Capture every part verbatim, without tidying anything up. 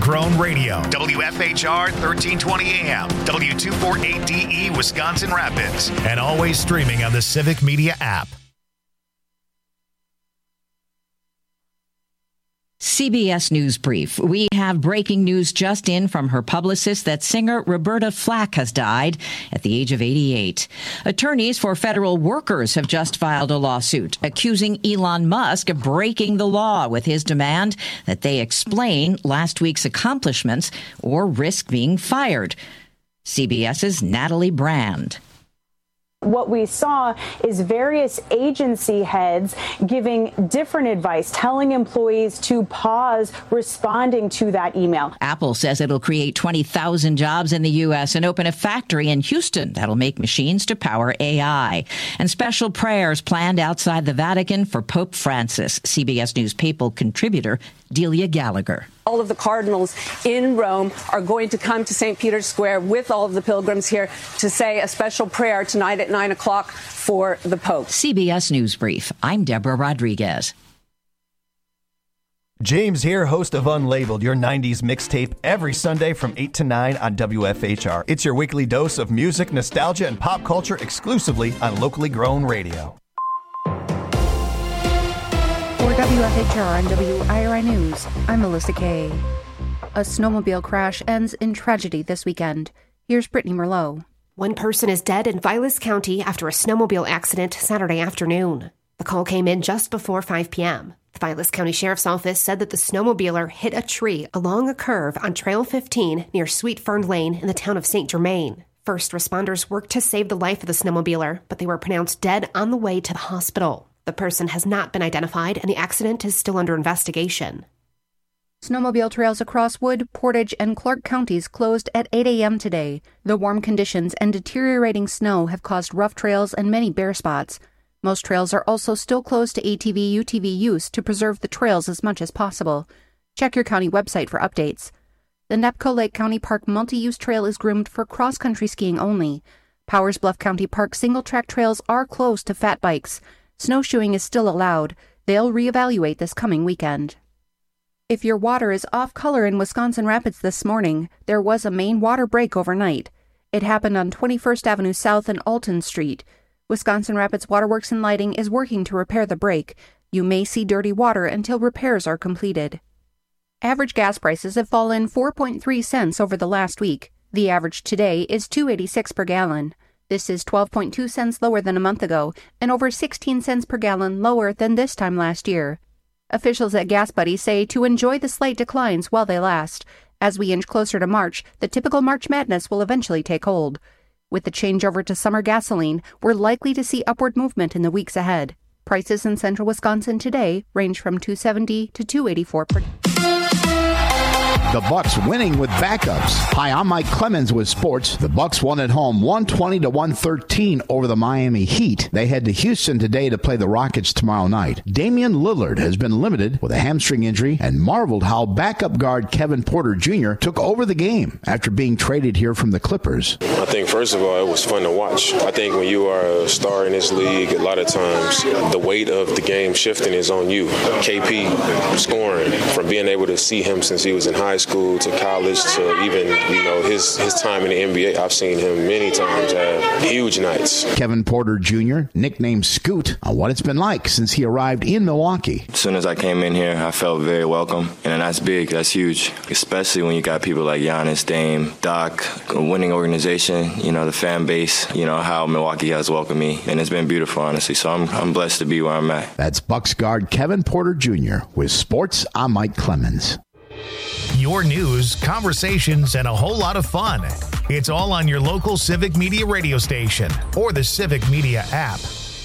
Grown Radio, W F H R thirteen twenty A M, W two forty-eight D E, Wisconsin Rapids, and always streaming on the Civic Media app. C B S News Brief. We have breaking news just in from her publicist that singer Roberta Flack has died at the age of eighty-eight. Attorneys for federal workers have just filed a lawsuit accusing Elon Musk of breaking the law with his demand that they explain last week's accomplishments or risk being fired. CBS's Natalie Brand. What we saw is various agency heads giving different advice, telling employees to pause responding to that email. Apple says it'll create twenty thousand jobs in the U S and open a factory in Houston that'll make machines to power A I. And special prayers planned outside the Vatican for Pope Francis. C B S News papal contributor Delia Gallagher. All of the cardinals in Rome are going to come to Saint Peter's Square with all of the pilgrims here to say a special prayer tonight at nine o'clock for the Pope. C B S News Brief. I'm Deborah Rodriguez. James here, host of Unlabeled, your nineties mixtape, every Sunday from eight to nine on W F H R. It's your weekly dose of music, nostalgia, and pop culture exclusively on locally grown radio. For W F H R and W I R I News, I'm Melissa Kay. A snowmobile crash ends in tragedy this weekend. Here's Brittany Merlot. One person is dead in Vilas County after a snowmobile accident Saturday afternoon. The call came in just before five p.m. The Vilas County Sheriff's Office said that the snowmobiler hit a tree along a curve on Trail fifteen near Sweet Fern Lane in the town of Saint Germain. First responders worked to save the life of the snowmobiler, but they were pronounced dead on the way to the hospital. The person has not been identified, and the accident is still under investigation. Snowmobile trails across Wood, Portage, and Clark counties closed at eight a.m. today. The warm conditions and deteriorating snow have caused rough trails and many bare spots. Most trails are also still closed to A T V U T V use to preserve the trails as much as possible. Check your county website for updates. The Nepco Lake County Park multi-use trail is groomed for cross-country skiing only. Powers Bluff County Park single-track trails are closed to fat bikes. Snowshoeing is still allowed. They'll reevaluate this coming weekend. If your water is off color in Wisconsin Rapids this morning, there was a main water break overnight. It happened on twenty-first Avenue South and Alton Street. Wisconsin Rapids Waterworks and Lighting is working to repair the break. You may see dirty water until repairs are completed. Average gas prices have fallen four point three cents over the last week. The average today is two dollars and eighty-six cents per gallon. This is twelve point two cents lower than a month ago and over sixteen cents per gallon lower than this time last year. Officials at Gas Buddy say to enjoy the slight declines while they last. As we inch closer to March, the typical March madness will eventually take hold. With the changeover to summer gasoline, we're likely to see upward movement in the weeks ahead. Prices in central Wisconsin today range from two dollars and seventy cents to two dollars and eighty-four cents per The Bucks winning with backups. Hi, I'm Mike Clemens with sports. The Bucks won at home one twenty to one thirteen over the Miami Heat. They head to Houston today to play the Rockets tomorrow night. Damian Lillard has been limited with a hamstring injury and marveled how backup guard Kevin Porter Junior took over the game after being traded here from the Clippers. I think, first of all, it was fun to watch. I think when you are a star in this league, a lot of times the weight of the game shifting is on you. K P scoring, from being able to see him since he was in high school to college to even, you know, his his time in the N B A. I've seen him many times have huge nights. Kevin Porter Junior, nicknamed Scoot, on what it's been like since he arrived in Milwaukee. As soon as I came in here, I felt very welcome, and that's big, that's huge, especially when you got people like Giannis, Dame, Doc, a winning organization, you know, the fan base, you know, how Milwaukee has welcomed me, and it's been beautiful, honestly, so I'm, I'm blessed to be where I'm at. That's Bucks guard Kevin Porter Junior with Sports. I'm Mike Clemens. Your news, conversations, and a whole lot of fun. It's all on your local Civic Media radio station or the Civic Media app.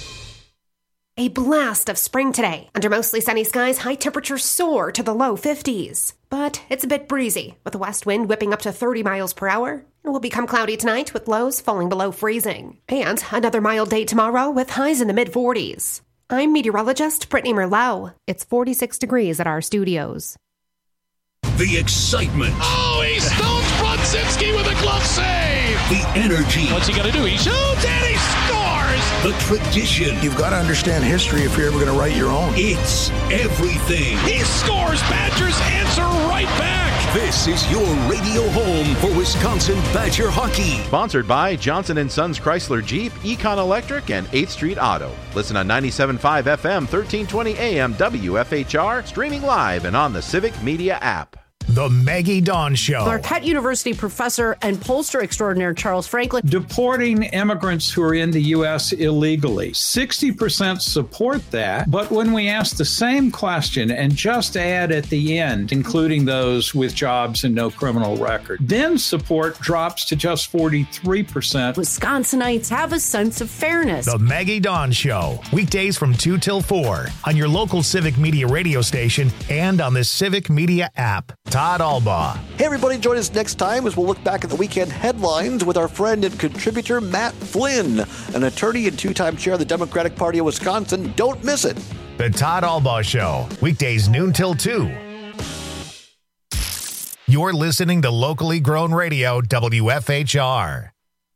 A blast of spring today. Under mostly sunny skies, high temperatures soar to the low fifties. But it's a bit breezy, with a west wind whipping up to thirty miles per hour. It will become cloudy tonight, with lows falling below freezing. And another mild day tomorrow, with highs in the mid-forties. I'm meteorologist Brittany Merlot. It's forty-six degrees at our studios. The excitement. Oh, he stones Brodzinski with a glove save. The energy. What's he going to do? He shoots and he scores. the tradition. You've got to understand history if you're ever going to write your own. It's everything. He scores. Badgers answer right back. This is your radio home for Wisconsin Badger hockey. Sponsored by Johnson and Sons Chrysler Jeep, Econ Electric, and eighth Street Auto. Listen on ninety-seven point five F M, thirteen twenty A M, W F H R, streaming live and on the Civic Media app. The Maggie Dawn Show. Marquette University professor and pollster extraordinaire Charles Franklin. Deporting immigrants who are in the U S illegally. sixty percent support that. But when we ask the same question and just add at the end, including those with jobs and no criminal record, then support drops to just forty-three percent. Wisconsinites have a sense of fairness. The Maggie Dawn Show. Weekdays from two till four on your local Civic Media radio station and on the Civic Media app. Todd Albaugh. Hey, everybody, join us next time as we'll look back at the weekend headlines with our friend and contributor, Matt Flynn, an attorney and two-time chair of the Democratic Party of Wisconsin. Don't miss it. The Todd Albaugh Show, weekdays noon till two. You're listening to locally grown radio, W F H R.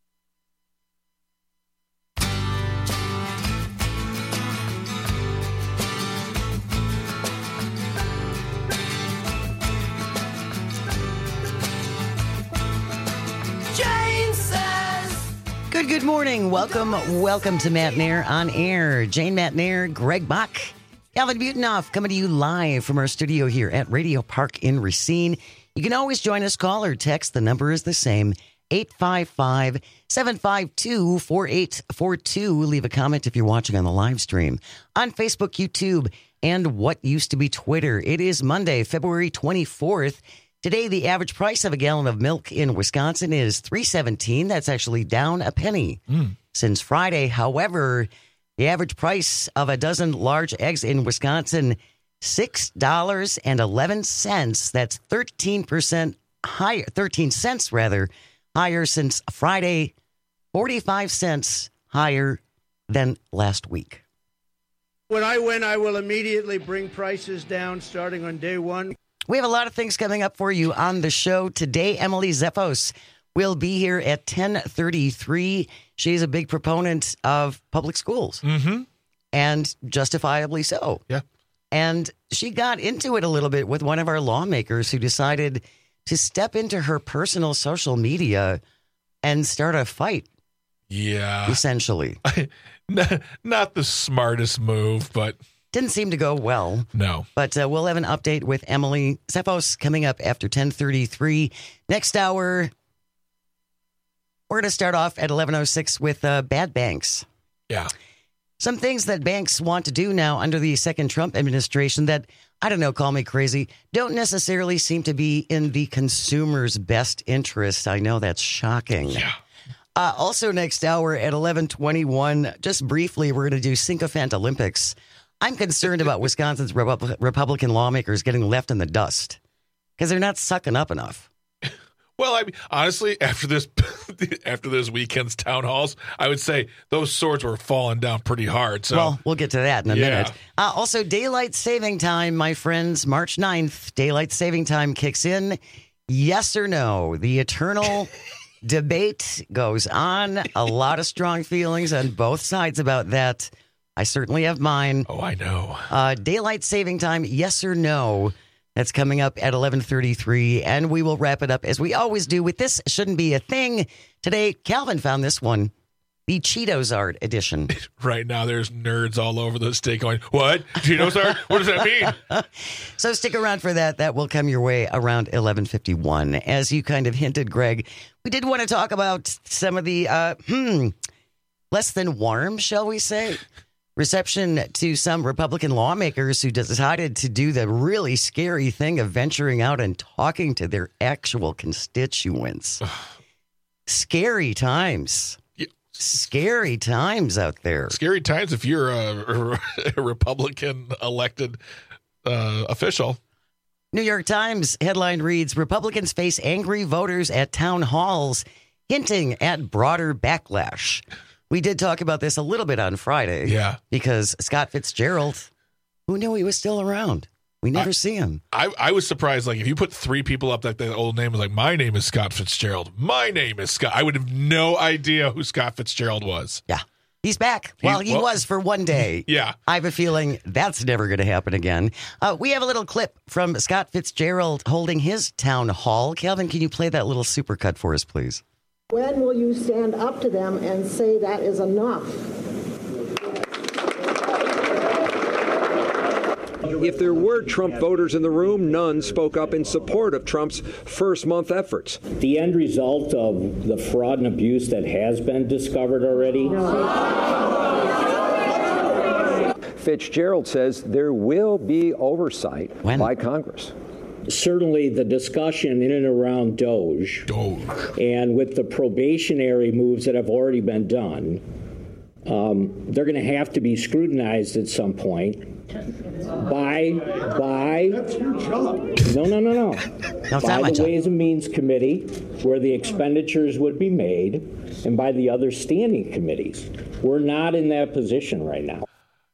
Good, good morning. Welcome, welcome to Matt Nair on Air. Jane Matt Nair, Greg Bach, Calvin Butenoff coming to you live from our studio here at Radio Park in Racine. You can always join us, call or text. The number is the same, eight five five, seven five two, four eight four two. Leave a comment if you're watching on the live stream on Facebook, YouTube, and what used to be Twitter. It is Monday, February twenty-fourth. Today, the average price of a gallon of milk in Wisconsin is three seventeen. That's actually down a penny mm. since Friday. However, the average price of a dozen large eggs in Wisconsin, six dollars and eleven cents. That's thirteen percent higher, thirteen cents rather, higher since Friday, forty-five cents higher than last week. When I win, I will immediately bring prices down starting on day one. We have a lot of things coming up for you on the show today. Emily Zeffos will be here at ten thirty-three. She's a big proponent of public schools, mm-hmm. and justifiably so. Yeah. And she got into it a little bit with one of our lawmakers who decided to step into her personal social media and start a fight. Yeah. Essentially. Not the smartest move, but... Didn't seem to go well. No. But uh, we'll have an update with Emily Zeffos coming up after ten thirty-three. Next hour, we're going to start off at eleven oh six with uh, bad banks. Yeah. Some things that banks want to do now under the second Trump administration that, I don't know, call me crazy, don't necessarily seem to be in the consumer's best interest. I know that's shocking. Yeah. Uh, also next hour at eleven twenty-one, just briefly, we're going to do Sycophant Olympics. I'm concerned about Wisconsin's Repu- Republican lawmakers getting left in the dust because they're not sucking up enough. Well, I mean, honestly, after this after this weekend's town halls, I would say those swords were falling down pretty hard. So. Well, we'll get to that in a yeah. minute. Uh, also, daylight saving time, my friends, March ninth, daylight saving time kicks in. Yes or no? The eternal debate goes on. A lot of strong feelings on both sides about that. I certainly have mine. Oh, I know. Uh, daylight saving time, yes or no? That's coming up at eleven thirty-three, and we will wrap it up as we always do with This Shouldn't Be a Thing. Today, Calvin found this one, the Cheetos Art edition. Right now, there's nerds all over the state going, what? Cheetos Art? What does that mean? So stick around for that. That will come your way around eleven fifty-one. As you kind of hinted, Greg, we did want to talk about some of the, uh, hmm, less than warm, shall we say, reception to some Republican lawmakers who decided to do the really scary thing of venturing out and talking to their actual constituents. Scary times. Yeah. Scary times out there. Scary times if you're a, a Republican elected uh, official. New York Times headline reads, Republicans face angry voters at town halls, hinting at broader backlash. We did talk about this a little bit on Friday. Yeah. Because Scott Fitzgerald, who knew he was still around? We never I, see him. I, I was surprised. Like, if you put three people up, that the old name was like, my name is Scott Fitzgerald. My name is Scott. I would have no idea who Scott Fitzgerald was. Yeah. He's back. Well, he well, was for one day. Yeah. I have a feeling that's never going to happen again. Uh, we have a little clip from Scott Fitzgerald holding his town hall. Calvin, can you play that little supercut for us, please? When will you stand up to them and say that is enough? If there were Trump voters in the room, none spoke up in support of Trump's first-month efforts. The end result of the fraud and abuse that has been discovered already? Fitzgerald says there will be oversight when? by Congress. Certainly the discussion in and around Doge, Doge. and with the probationary moves that have already been done, um, they're going to have to be scrutinized at some point. By, by, no, no, no, no. no by the job. Ways and Means Committee, where the expenditures would be made, and by the other standing committees. We're not in that position right now.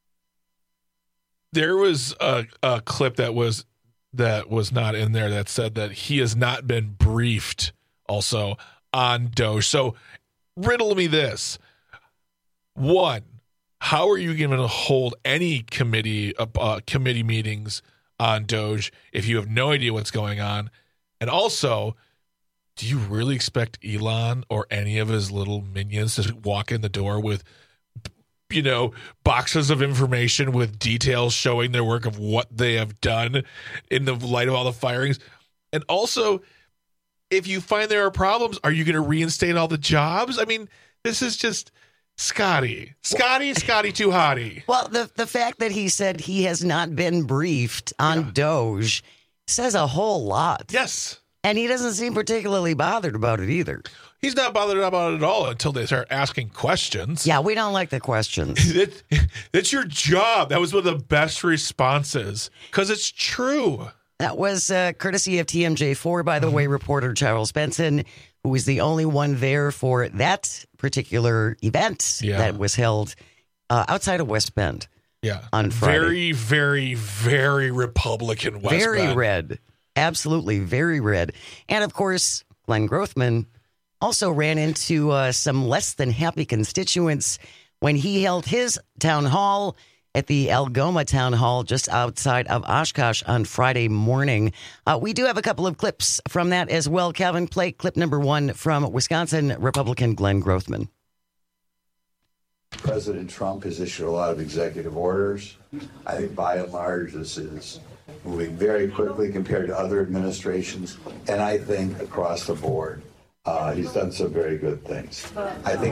There was a, a clip that was that was not in there that said that he has not been briefed also on Doge. So riddle me this. One, how are you going to hold any committee uh, committee meetings on Doge if you have no idea what's going on? And also, do you really expect Elon or any of his little minions to walk in the door with, you know, boxes of information with details showing their work of what they have done in the light of all the firings? And also, if you find there are problems, are you going to reinstate all the jobs? I mean, this is just... Scotty, Scotty, Scotty too hotty. Well, the the fact that he said he has not been briefed on yeah. Doge says a whole lot. Yes. And he doesn't seem particularly bothered about it either. He's not bothered about it at all until they start asking questions. Yeah, we don't like the questions. it, it's your job. That was one of the best responses because it's true. That was uh, courtesy of T M J four, by the way, reporter Charles Benson, who was the only one there for that particular event yeah. that was held uh, outside of West Bend. Yeah, on Friday. Very, very, very Republican West very Bend. Very red. Absolutely very red. And, of course, Glenn Grothman also ran into uh, some less than happy constituents when he held his town hall at the Algoma Town Hall just outside of Oshkosh on Friday morning. Uh, we do have a couple of clips from that as well. Calvin, play clip number one from Wisconsin Republican Glenn Grothman. President Trump has issued a lot of executive orders. I think by and large this is moving very quickly compared to other administrations, and I think across the board uh, he's done some very good things. I think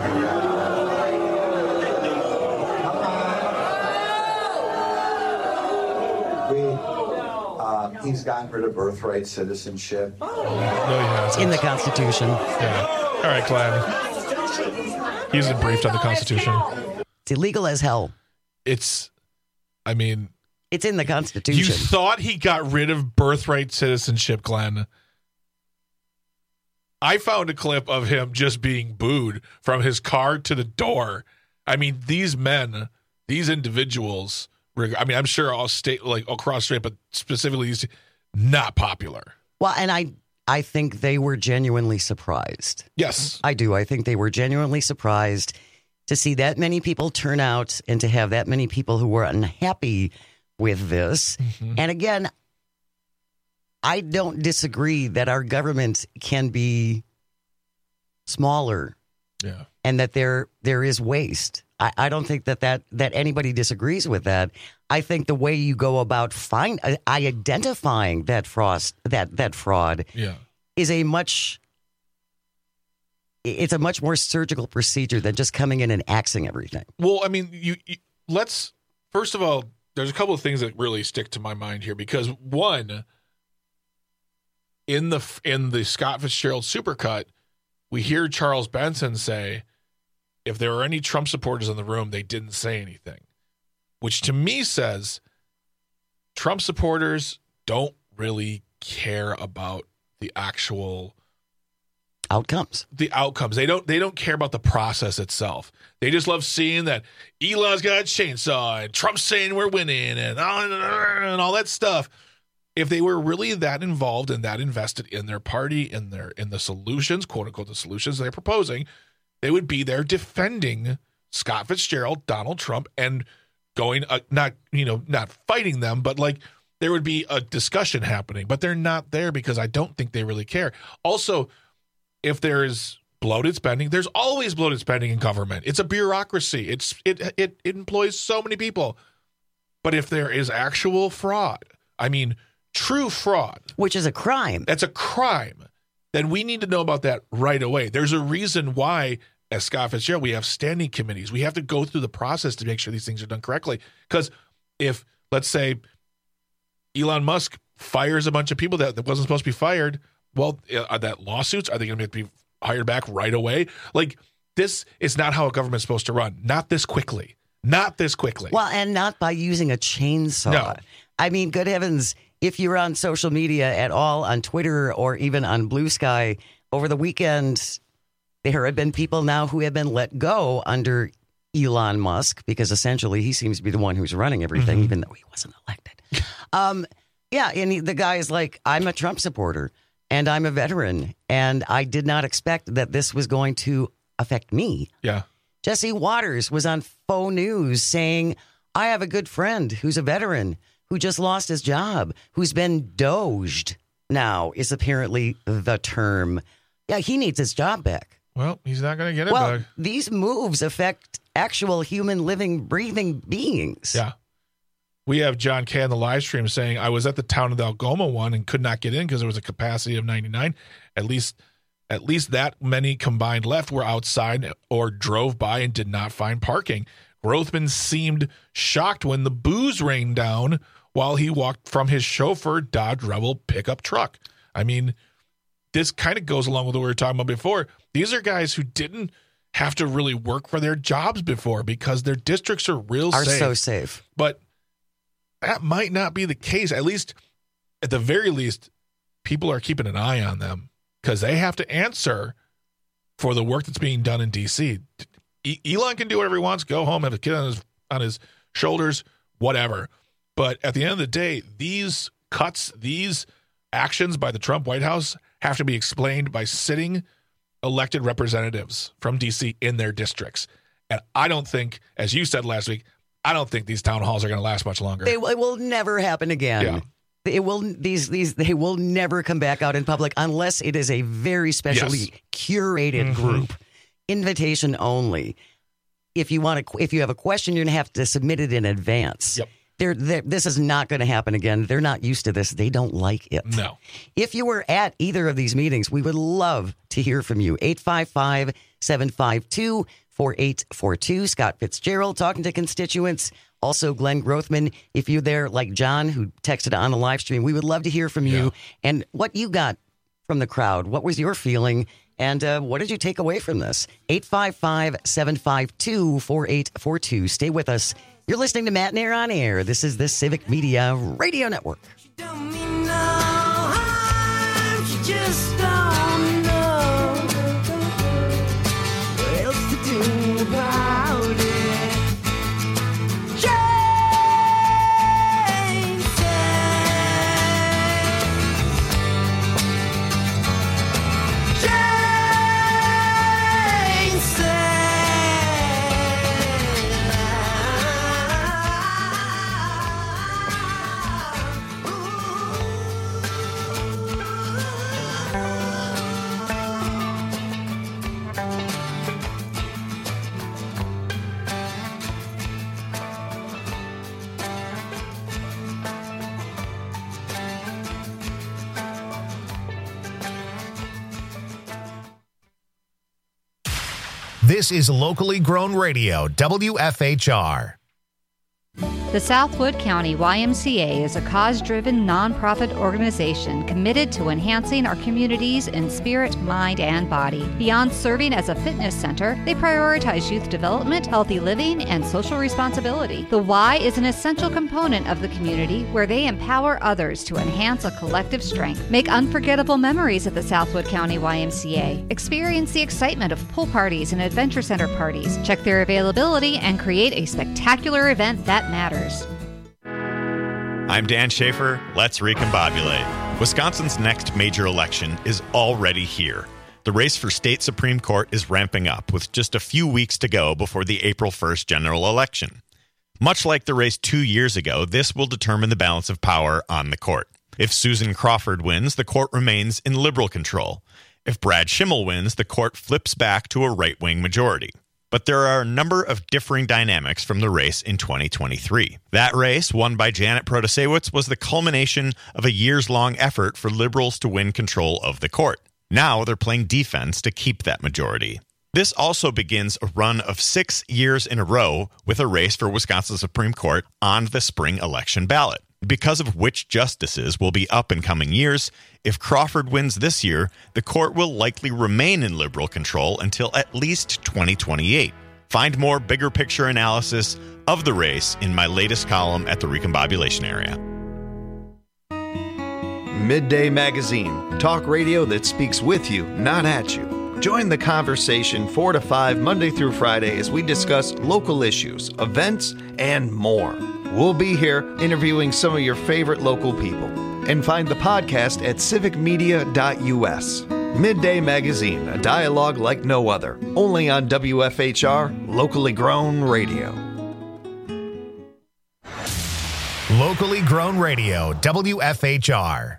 We, um, he's gotten rid of birthright citizenship. No, he hasn't. In the Constitution. Yeah. All right, Glenn. He isn't briefed on the Constitution. It's illegal as hell. It's, I mean... It's in the Constitution. You thought he got rid of birthright citizenship, Glenn. I found a clip of him just being booed from his car to the door. I mean, these men, these individuals... I mean, I'm sure all state, like across state, but specifically, not popular. Well, and I, I think they were genuinely surprised. Yes, I do. I think they were genuinely surprised to see that many people turn out and to have that many people who were unhappy with this. Mm-hmm. And again, I don't disagree that our government can be smaller. Yeah, and that there there is waste. I, I don't think that, that that anybody disagrees with that. I think the way you go about find uh, identifying that frost that that fraud yeah. is a much it's a much more surgical procedure than just coming in and axing everything. Well, I mean, you, you let's first of all, there's a couple of things that really stick to my mind here because one, in the in the Scott Fitzgerald Supercut, we hear Charles Benson say, if there were any Trump supporters in the room, they didn't say anything, which to me says Trump supporters don't really care about the actual outcomes. The outcomes. They don't. They don't care about the process itself. They just love seeing that Elon's got a chainsaw and Trump's saying we're winning and and all that stuff. If they were really that involved and that invested in their party, in their in the solutions, quote unquote, the solutions they're proposing, they would be there defending Scott Fitzgerald, Donald Trump, and going, uh, not, you know, not fighting them, but like there would be a discussion happening, but they're not there because I don't think they really care. Also, if there is bloated spending, there's always bloated spending in government. It's a bureaucracy. It's it it, it employs so many people. But if there is actual fraud, I mean, true fraud, which is a crime, that's a crime, then we need to know about that right away. There's a reason why, as Scott Fitzgerald, we have standing committees. We have to go through the process to make sure these things are done correctly. Because if, let's say, Elon Musk fires a bunch of people that, that wasn't supposed to be fired, well, are that lawsuits? Are they going to be hired back right away? Like, this is not how a government's supposed to run. Not this quickly. Not this quickly. Well, and not by using a chainsaw. No. I mean, good heavens, if you're on social media at all, on Twitter or even on Blue Sky, over the weekend, there have been people now who have been let go under Elon Musk because essentially he seems to be the one who's running everything, mm-hmm. even though he wasn't elected. um, yeah, and he, the guy is like, I'm a Trump supporter and I'm a veteran, and I did not expect that this was going to affect me. Yeah. Jesse Waters was on Faux News saying, I have a good friend who's a veteran who just lost his job, who's been doged now is apparently the term. Yeah, he needs his job back. Well, he's not going to get it well, back. These moves affect actual human living, breathing beings. Yeah. We have John K on the live stream saying, I was at the Town of Algoma one and could not get in because there was a capacity of ninety-nine. At least at least that many combined left were outside or drove by and did not find parking. Grothman seemed shocked when the booze rained down while he walked from his chauffeur Dodge Rebel pickup truck. I mean, this kind of goes along with what we were talking about before. These are guys who didn't have to really work for their jobs before because their districts are real are safe. so safe. But that might not be the case. At least, at the very least, people are keeping an eye on them because they have to answer for the work that's being done in D C. E- Elon can do whatever he wants, go home, have a kid on his on his shoulders, whatever. But at the end of the day, these cuts, these actions by the Trump White House have to be explained by sitting elected representatives from D C in their districts. And I don't think, as you said last week, I don't think these town halls are going to last much longer. They, it will never happen again. Yeah. It will these these they will never come back out in public unless it is a very specially yes. curated mm-hmm. group, invitation only. If you want to, if you have a question, you're going to have to submit it in advance. Yep. They're, they're, this is not going to happen again. They're not used to this. They don't like it. No. If you were at either of these meetings, we would love to hear from you. eight five five, seven five two, four eight four two. Scott Fitzgerald talking to constituents. Also, Glenn Grothman, if you're there like John, who texted on the live stream, we would love to hear from you yeah. and what you got from the crowd. What was your feeling? And uh, what did you take away from this? eight five five, seven five two, four eight four two. Stay with us. You're listening to Matt and Air on Air. This is the Civic Media Radio Network. This is locally grown radio, W F H R. The Southwood County Y M C A is a cause-driven nonprofit organization committed to enhancing our communities in spirit, mind, and body. Beyond serving as a fitness center, they prioritize youth development, healthy living, and social responsibility. The Y is an essential component of the community where they empower others to enhance a collective strength. Make unforgettable memories at the Southwood County Y M C A. Experience the excitement of pool parties and adventure center parties. Check their availability and create a spectacular event that matters. I'm Dan Schaefer. Let's recombobulate. Wisconsin's next major election is already here. The race for state Supreme Court is ramping up with just a few weeks to go before the April first general election. Much like the race two years ago, this will determine the balance of power on the court. If Susan Crawford wins, the court remains in liberal control. If Brad Schimmel wins, the court flips back to a right-wing majority. But there are a number of differing dynamics from the race in twenty twenty-three. That race, won by Janet Protasewicz, was the culmination of a years-long effort for liberals to win control of the court. Now they're playing defense to keep that majority. This also begins a run of six years in a row with a race for Wisconsin Supreme Court on the spring election ballot. Because of which justices will be up in coming years, if Crawford wins this year, the court will likely remain in liberal control until at least twenty twenty-eight. Find more bigger picture analysis of the race in my latest column at the Recombobulation Area. Midday Magazine, talk radio that speaks with you, not at you. Join the conversation four to five Monday through Friday as we discuss local issues, events, and more. We'll be here interviewing some of your favorite local people. And find the podcast at civic media dot u s. Midday Magazine, a dialogue like no other. Only on W F H R, locally grown radio. Locally grown radio, W F H R.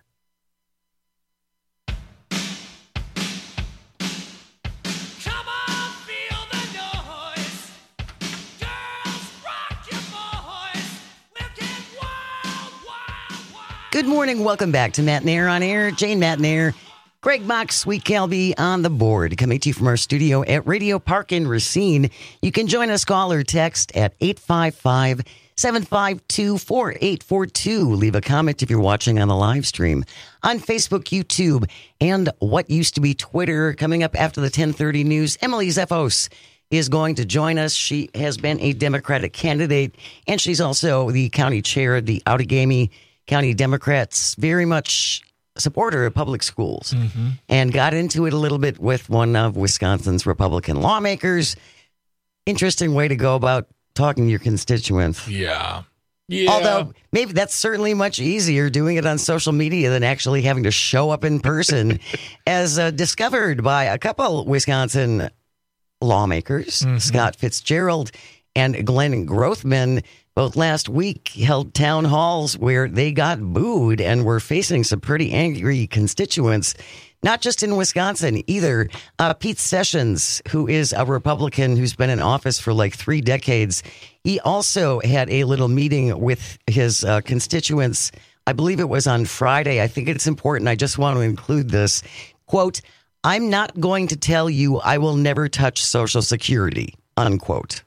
Good morning. Welcome back to Matt Nair on Air. Jane Matt Nair, Greg Bach, Sweet Calby on the board. Coming to you from our studio at Radio Park in Racine. You can join us, call or text at eight five five, seven five two, four eight four two. Leave a comment if you're watching on the live stream on Facebook, YouTube, and what used to be Twitter. Coming up after the ten thirty news, Emily Zeffos is going to join us. She has been a Democratic candidate, and she's also the county chair of the Outagamie County Democrats, very much a supporter of public schools, mm-hmm. and got into it a little bit with one of Wisconsin's Republican lawmakers. Interesting way to go about talking to your constituents. Yeah. Yeah. Although maybe that's certainly much easier doing it on social media than actually having to show up in person, as uh, discovered by a couple Wisconsin lawmakers, mm-hmm. Scott Fitzgerald and Glenn Grothman. Both last week held town halls where they got booed and were facing some pretty angry constituents, not just in Wisconsin either. Uh, Pete Sessions, who is a Republican who's been in office for like three decades, he also had a little meeting with his uh, constituents. I believe it was on Friday. I think it's important. I just want to include this. Quote, "I'm not going to tell you I will never touch Social Security," unquote.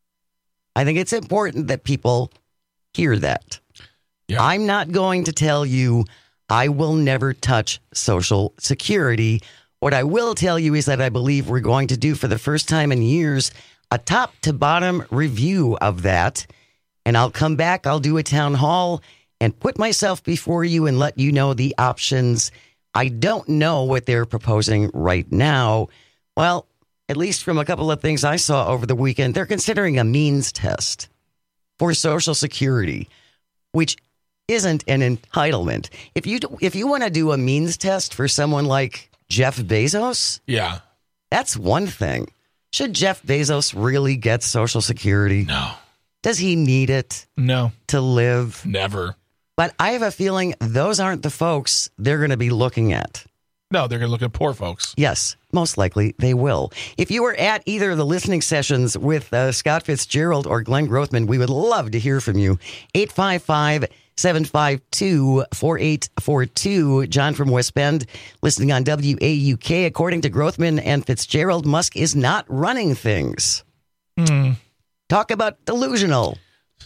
I think it's important that people hear that. Yeah. I'm not going to tell you I will never touch Social Security. What I will tell you is that I believe we're going to do, for the first time in years, a top to bottom review of that. And I'll come back, I'll do a town hall and put myself before you and let you know the options. I don't know what they're proposing right now. Well, at least from a couple of things I saw over the weekend, they're considering a means test for Social Security, which isn't an entitlement. If you if you want to do a means test for someone like Jeff Bezos, yeah, that's one thing. Should Jeff Bezos really get Social Security? No. Does he need it? No. To live? Never. But I have a feeling those aren't the folks they're going to be looking at. No, they're going to look at poor folks. Yes, most likely they will. If you were at either of the listening sessions with uh, Scott Fitzgerald or Glenn Grothman, we would love to hear from you. eight five five, seven five two, four eight four two. John from West Bend, listening on W A U K. According to Grothman and Fitzgerald, Musk is not running things. Mm. Talk about delusional.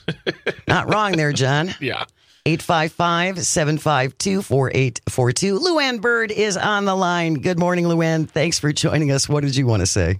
Not wrong there, John. Yeah. eight five five, seven five two, four eight four two. Luann Bird is on the line. Good morning, Luann. Thanks for joining us. What did you want to say?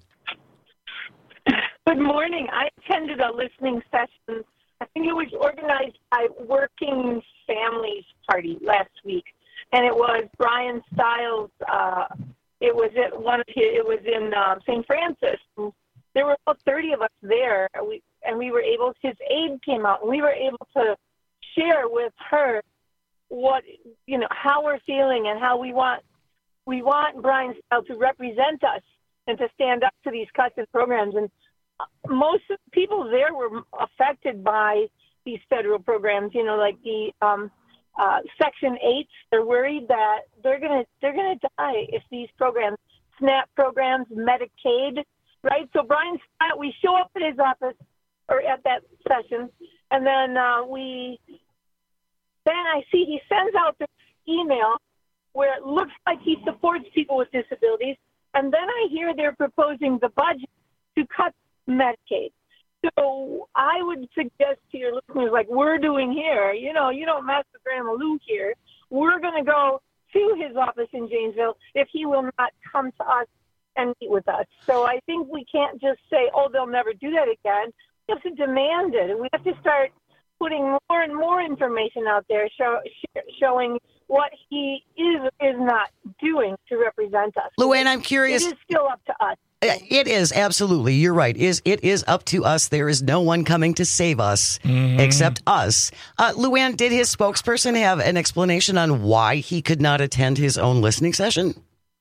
Good morning. I attended a listening session. I think it was organized by Working Families Party last week, and it was Brian Stiles. Uh, it was at one of his, it was in uh, Saint Francis. There were about thirty of us there, and we, and we were able. His aide came out, and we were able to share with her what, you know, how we're feeling and how we want we want Brian Style to represent us and to stand up to these cuts in programs. And most of the people there were affected by these federal programs, you know, like the um, uh, Section eight. They're worried that they're going to they're going to die if these programs, SNAP programs, Medicaid, right? So Brian Style, we show up at his office or at that session, and then uh, we, then I see he sends out this email where it looks like he supports people with disabilities, and then I hear they're proposing the budget to cut Medicaid. So I would suggest to your listeners, like we're doing here, you know, you don't mess with Grandma Lou here. We're going to go to his office in Janesville if he will not come to us and meet with us. So I think we can't just say, oh, they'll never do that again. We have to demand it. We have to start putting more and more information out there show, showing what he is is not doing to represent us. Luann, I'm curious. It is still up to us. It is, absolutely. You're right. Is It is up to us. There is no one coming to save us mm-hmm. except us. Uh, Luann, did his spokesperson have an explanation on why he could not attend his own listening session?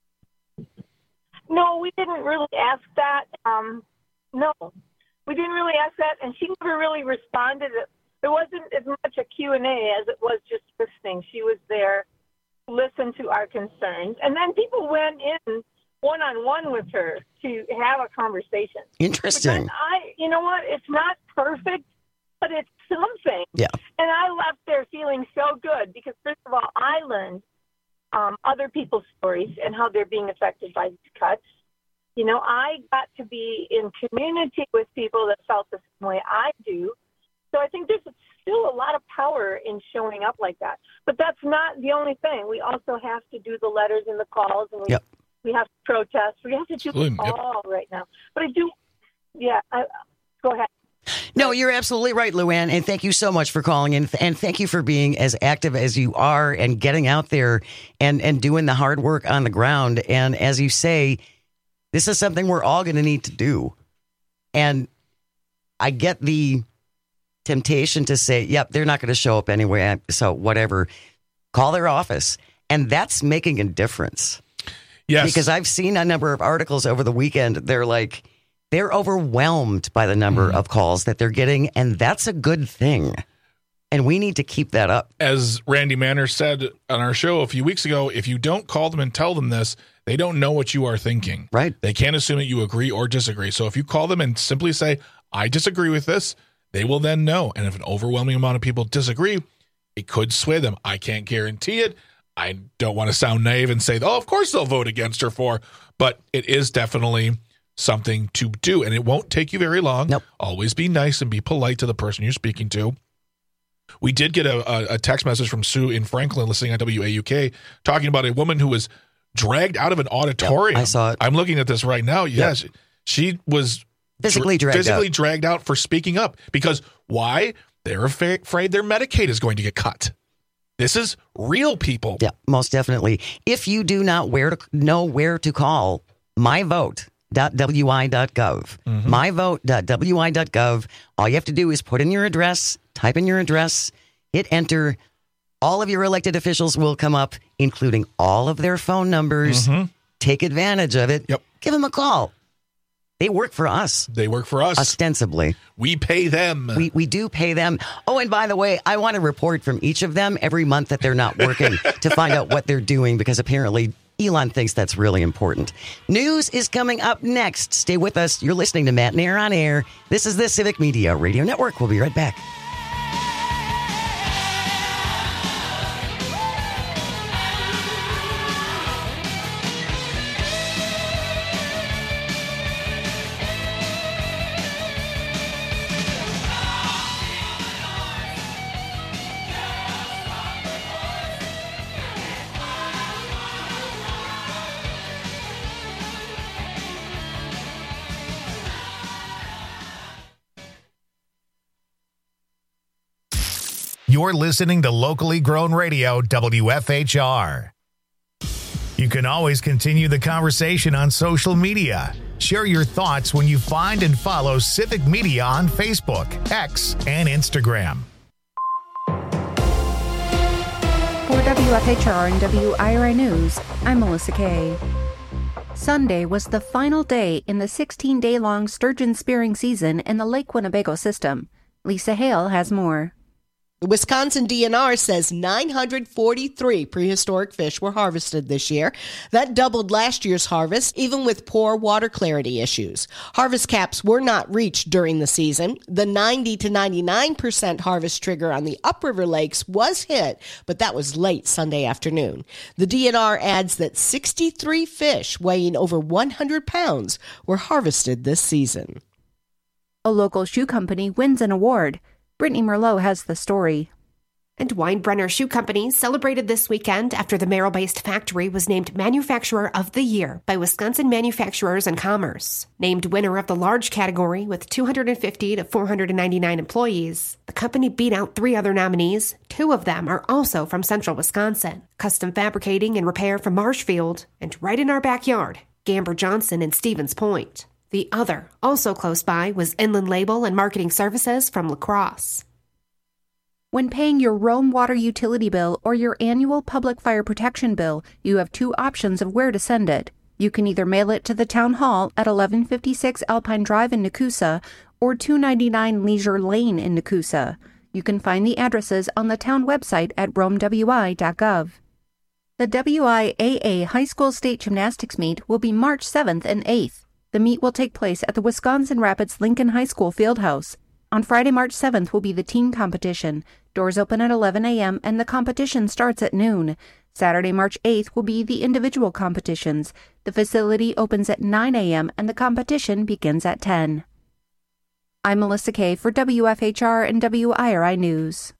No, we didn't really ask that. Um, no, we didn't really ask that, and she never really responded. There wasn't as much a Q and A as it was just listening. She was there to listen to our concerns, and then people went in one-on-one with her to have a conversation. Interesting. Because I, you know what? It's not perfect, but it's something. Yeah. And I left there feeling so good because, first of all, I learned um, other people's stories and how they're being affected by these cuts. You know, I got to be in community with people that felt the same way I do. So I think there's still a lot of power in showing up like that. But that's not the only thing. We also have to do the letters and the calls, and we yep. We have to protest. We have to do it all right now. But I do, yeah, I, go ahead. No, you're absolutely right, Luann, and thank you so much for calling in, and thank you for being as active as you are and getting out there and, and doing the hard work on the ground. And as you say, this is something we're all going to need to do. And I get the temptation to say, yep, they're not going to show up anyway, so whatever. Call their office. And that's making a difference. Yes. Because I've seen a number of articles over the weekend. They're like, they're overwhelmed by the number mm. of calls that they're getting, and that's a good thing. And we need to keep that up. As Randy Manner said on our show a few weeks ago, if you don't call them and tell them this, they don't know what you are thinking. Right. They can't assume that you agree or disagree. So if you call them and simply say, I disagree with this, they will then know. And if an overwhelming amount of people disagree, it could sway them. I can't guarantee it. I don't want to sound naive and say, oh, of course they'll vote against her for, but it is definitely something to do, and it won't take you very long. Nope. Always be nice and be polite to the person you're speaking to. We did get a, a text message from Sue in Franklin listening on W A U K talking about a woman who was dragged out of an auditorium. Yep, I saw it. I'm looking at this right now. Yes, yep. She was physically dragged physically out. dragged out for speaking up because why? They're afraid their Medicaid is going to get cut. This is real people. Yeah, most definitely. If you do not where to, know where to call, my vote dot w i dot gov. Mm-hmm. my vote dot w i dot gov. All you have to do is put in your address, type in your address, hit enter. All of your elected officials will come up, including all of their phone numbers. Mm-hmm. Take advantage of it. Yep. Give them a call. They work for us. They work for us. Ostensibly. We pay them. We we do pay them. Oh, and by the way, I want a report from each of them every month that they're not working to find out what they're doing, because apparently Elon thinks that's really important. News is coming up next. Stay with us. You're listening to Matt Nair on Air. This is the Civic Media Radio Network. We'll be right back. You're listening to locally grown radio, W F H R. You can always continue the conversation on social media. Share your thoughts when you find and follow Civic Media on Facebook, X, and Instagram. For the W F H R and W I R I News, I'm Melissa Kay. Sunday was the final day in the sixteen-day-long sturgeon spearing season in the Lake Winnebago system. Lisa Hale has more. The Wisconsin D N R says nine hundred forty-three prehistoric fish were harvested this year. That doubled last year's harvest, even with poor water clarity issues. Harvest caps were not reached during the season. The ninety to ninety-nine percent harvest trigger on the upriver lakes was hit, but that was late Sunday afternoon. The D N R adds that sixty-three fish weighing over one hundred pounds were harvested this season. A local shoe company wins an award. Brittany Merlot has the story. And Weinbrenner Shoe Company celebrated this weekend after the Merrill-based factory was named Manufacturer of the Year by Wisconsin Manufacturers and Commerce. Named winner of the large category with two hundred fifty to four hundred ninety-nine employees, the company beat out three other nominees. Two of them are also from central Wisconsin. Custom Fabricating and Repair from Marshfield, and right in our backyard, Gamber Johnson and Stevens Point. The other, also close by, was Inland Label and Marketing Services from La Crosse. When paying your Rome water utility bill or your annual public fire protection bill, you have two options of where to send it. You can either mail it to the Town Hall at eleven fifty-six Alpine Drive in Nakusa or two ninety-nine Leisure Lane in Nakusa. You can find the addresses on the town website at rome w i dot gov. The W I A A High School State Gymnastics Meet will be March seventh and eighth. The meet will take place at the Wisconsin Rapids Lincoln High School Fieldhouse. On Friday, March seventh will be the team competition. Doors open at eleven a.m. and the competition starts at noon. Saturday, March eighth will be the individual competitions. The facility opens at nine a.m. and the competition begins at ten. I'm Melissa Kay for W F H R and W I R I News.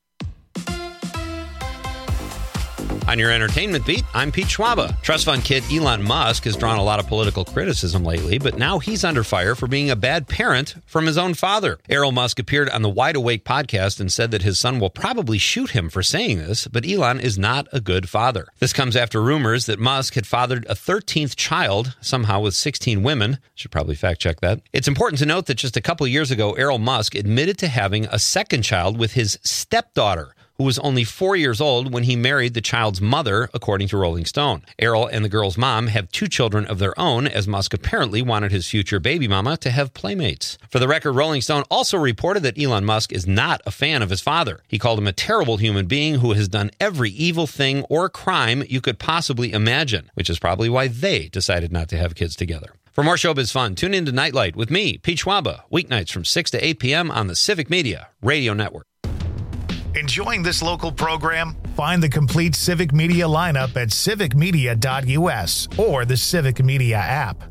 On your entertainment beat, I'm Pete Schwaba. Trust fund kid Elon Musk has drawn a lot of political criticism lately, but now he's under fire for being a bad parent from his own father. Errol Musk appeared on the Wide Awake podcast and said that his son will probably shoot him for saying this, but Elon is not a good father. This comes after rumors that Musk had fathered a thirteenth child, somehow with sixteen women. Should probably fact check that. It's important to note that just a couple years ago, Errol Musk admitted to having a second child with his stepdaughter, who was only four years old when he married the child's mother, according to Rolling Stone. Errol and the girl's mom have two children of their own, as Musk apparently wanted his future baby mama to have playmates. For the record, Rolling Stone also reported that Elon Musk is not a fan of his father. He called him a terrible human being who has done every evil thing or crime you could possibly imagine, which is probably why they decided not to have kids together. For more showbiz fun, tune in to Nightlight with me, Pete Schwaba, weeknights from six to eight p.m. on the Civic Media Radio Network. Enjoying this local program? Find the complete Civic Media lineup at civic media dot u s or the Civic Media app.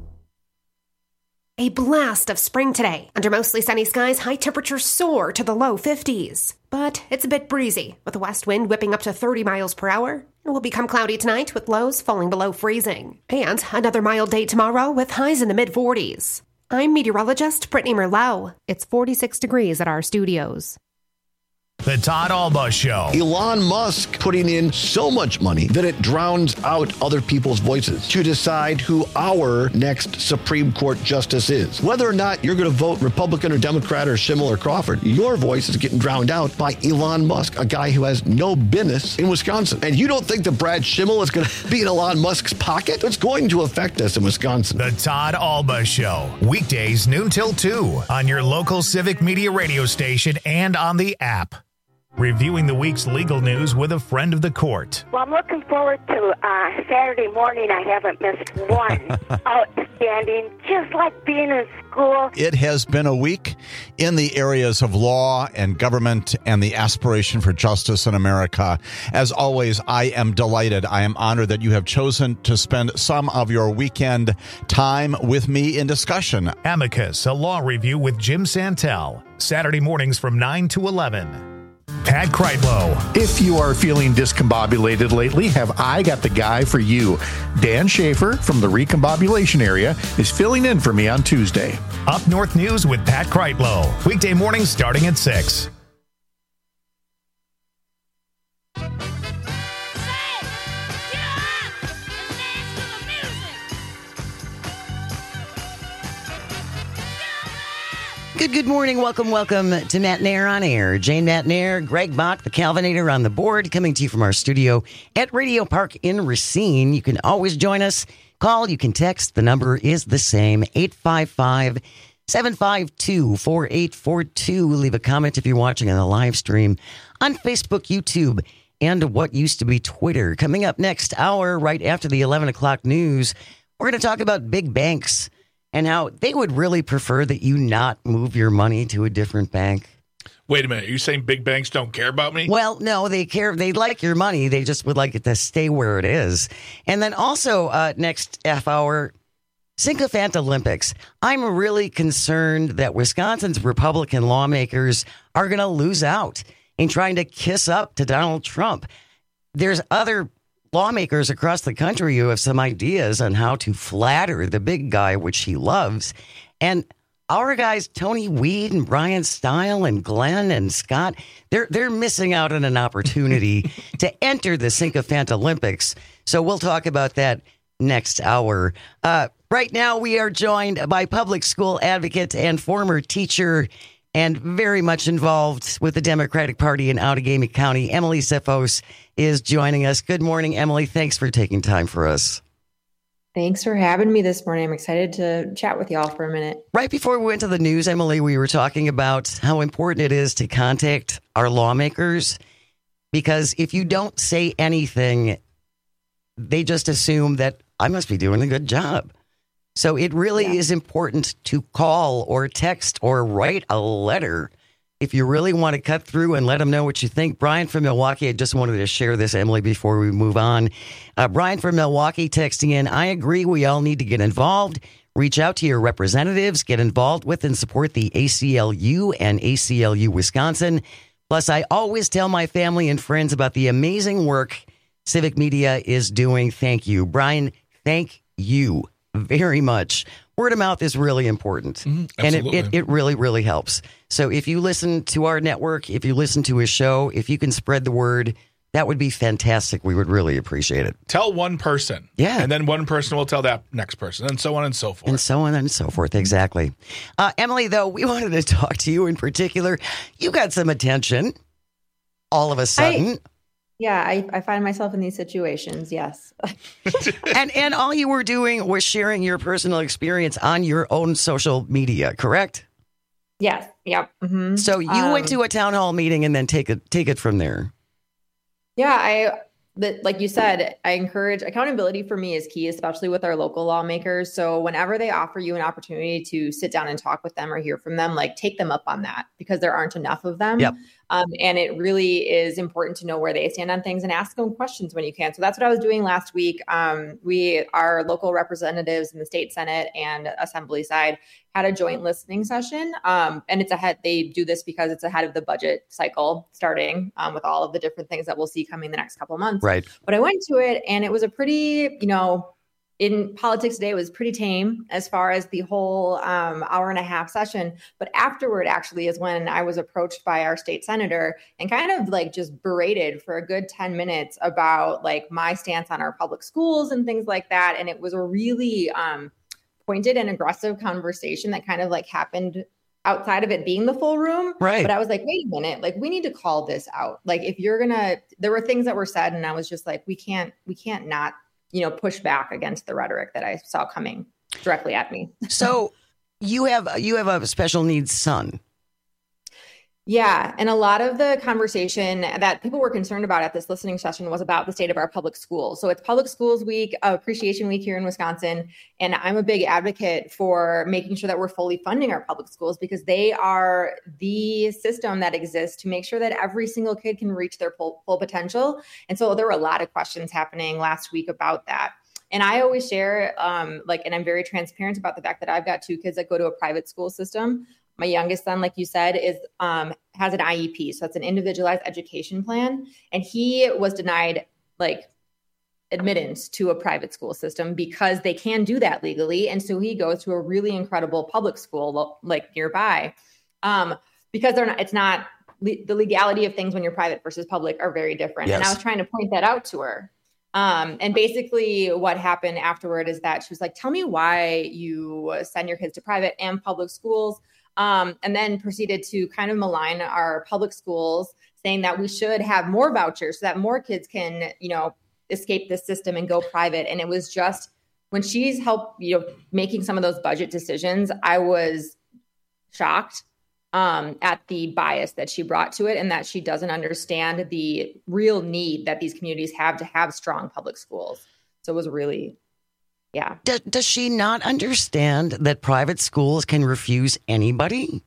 A blast of spring today. Under mostly sunny skies, high temperatures soar to the low fifties. But it's a bit breezy, with the west wind whipping up to thirty miles per hour. It will become cloudy tonight, with lows falling below freezing. And another mild day tomorrow, with highs in the mid-forties. I'm meteorologist Brittany Merlot. It's forty-six degrees at our studios. The Todd Alba Show. Elon Musk putting in so much money that it drowns out other people's voices to decide who our next Supreme Court justice is. Whether or not you're going to vote Republican or Democrat or Schimmel or Crawford, your voice is getting drowned out by Elon Musk, a guy who has no business in Wisconsin. And you don't think that Brad Schimmel is going to be in Elon Musk's pocket? It's going to affect us in Wisconsin. The Todd Alba Show. Weekdays noon till two on your local Civic Media radio station and on the app. Reviewing the week's legal news with a friend of the court. Well, I'm looking forward to uh, Saturday morning. I haven't missed one. Outstanding, just like being in school. It has been a week in the areas of law and government and the aspiration for justice in America. As always, I am delighted. I am honored that you have chosen to spend some of your weekend time with me in discussion. Amicus, a law review with Jim Santel. Saturday mornings from nine to eleven. Pat Kreitlow. If you are feeling discombobulated lately, have I got the guy for you. Dan Schaefer from the Recombobulation area is filling in for me on Tuesday. Up North News with Pat Kreitlow. Weekday mornings starting at six. Good, good morning. Welcome, welcome to Matt Nair on Air. Jane Matt Nair, Greg Bach, the Calvinator on the board, coming to you from our studio at Radio Park in Racine. You can always join us. Call, you can text. The number is the same, eight five five, seven five two, four eight four two. Leave a comment if you're watching on the live stream on Facebook, YouTube, and what used to be Twitter. Coming up next hour, right after the eleven o'clock news, we're going to talk about big banks and how they would really prefer that you not move your money to a different bank. Wait a minute. Are you saying big banks don't care about me? Well, no, they care. They like your money. They just would like it to stay where it is. And then also uh, next half hour, Sycophant Olympics. I'm really concerned that Wisconsin's Republican lawmakers are going to lose out in trying to kiss up to Donald Trump. There's other lawmakers across the country who have some ideas on how to flatter the big guy, which he loves. And our guys, Tony Weed and Brian Stile and Glenn and Scott, they're they're missing out on an opportunity to enter the Sycophant Olympics. So we'll talk about that next hour. Uh, right now, we are joined by public school advocate and former teacher and very much involved with the Democratic Party in Outagamie County. Emily Sefos is joining us. Good morning, Emily. Thanks for taking time for us. Thanks for having me this morning. I'm excited to chat with y'all for a minute. Right before we went to the news, Emily, we were talking about how important it is to contact our lawmakers, because if you don't say anything, they just assume that I must be doing a good job. So it really yeah. is important to call or text or write a letter if you really want to cut through and let them know what you think. Brian from Milwaukee, I just wanted to share this, Emily, before we move on. Uh, Brian from Milwaukee texting in, I agree we all need to get involved. Reach out to your representatives, get involved with and support the A C L U and A C L U Wisconsin. Plus, I always tell my family and friends about the amazing work Civic Media is doing. Thank you. Brian, thank you very much. Word of mouth is really important. Mm-hmm, and it, it, it really, really helps. So if you listen to our network, if you listen to his show, if you can spread the word, that would be fantastic. We would really appreciate it. Tell one person. Yeah. And then one person will tell that next person, and so on and so forth. And so on and so forth. Exactly. Uh, Emily, though, we wanted to talk to you in particular. You got some attention all of a sudden. I- Yeah, I, I find myself in these situations, yes. and and all you were doing was sharing your personal experience on your own social media, correct? Yes, yep. Mm-hmm. So you um, went to a town hall meeting and then take it take it from there. Yeah, I that like you said, I encourage accountability. For me is key, especially with our local lawmakers. So whenever they offer you an opportunity to sit down and talk with them or hear from them, like take them up on that, because there aren't enough of them. Yep. Um, and it really is important to know where they stand on things and ask them questions when you can. So that's what I was doing last week. Um, we, our local representatives in the state Senate and Assembly side, had a joint listening session. Um, and it's ahead. They do this because it's ahead of the budget cycle starting um, with all of the different things that we'll see coming the next couple of months. Right. But I went to it, and it was a pretty, you know, in politics today, it was pretty tame as far as the whole um, hour and a half session. But afterward, actually, is when I was approached by our state senator and kind of like just berated for a good ten minutes about like my stance on our public schools and things like that. And it was a really um, pointed and aggressive conversation that kind of like happened outside of it being the full room. Right. But I was like, wait a minute, like we need to call this out. Like if you're going to, there were things that were said, and I was just like, we can't, we can't not, you know, push back against the rhetoric that I saw coming directly at me. So you have you have a special needs son. Yeah. And a lot of the conversation that people were concerned about at this listening session was about the state of our public schools. So it's Public Schools Week, uh, Appreciation Week here in Wisconsin. And I'm a big advocate for making sure that we're fully funding our public schools, because they are the system that exists to make sure that every single kid can reach their full, full potential. And so there were a lot of questions happening last week about that. And I always share, um, like, and I'm very transparent about the fact that I've got two kids that go to a private school system. My youngest son, like you said, is um, has an I E P. So it's an individualized education plan. And he was denied like admittance to a private school system because they can do that legally. And so he goes to a really incredible public school like nearby um, because they're not, it's not le- the legality of things when you're private versus public are very different. Yes. And I was trying to point that out to her. Um, and basically what happened afterward is that she was like, tell me why you send your kids to private and public schools. um, and then proceeded to kind of malign our public schools, saying that we should have more vouchers so that more kids can, you know, escape the system and go private. And it was just when she's helped, you know, making some of those budget decisions, I was shocked um, at the bias that she brought to it, and that she doesn't understand the real need that these communities have to have strong public schools. So it was really, yeah. Does, does she not understand that private schools can refuse anybody?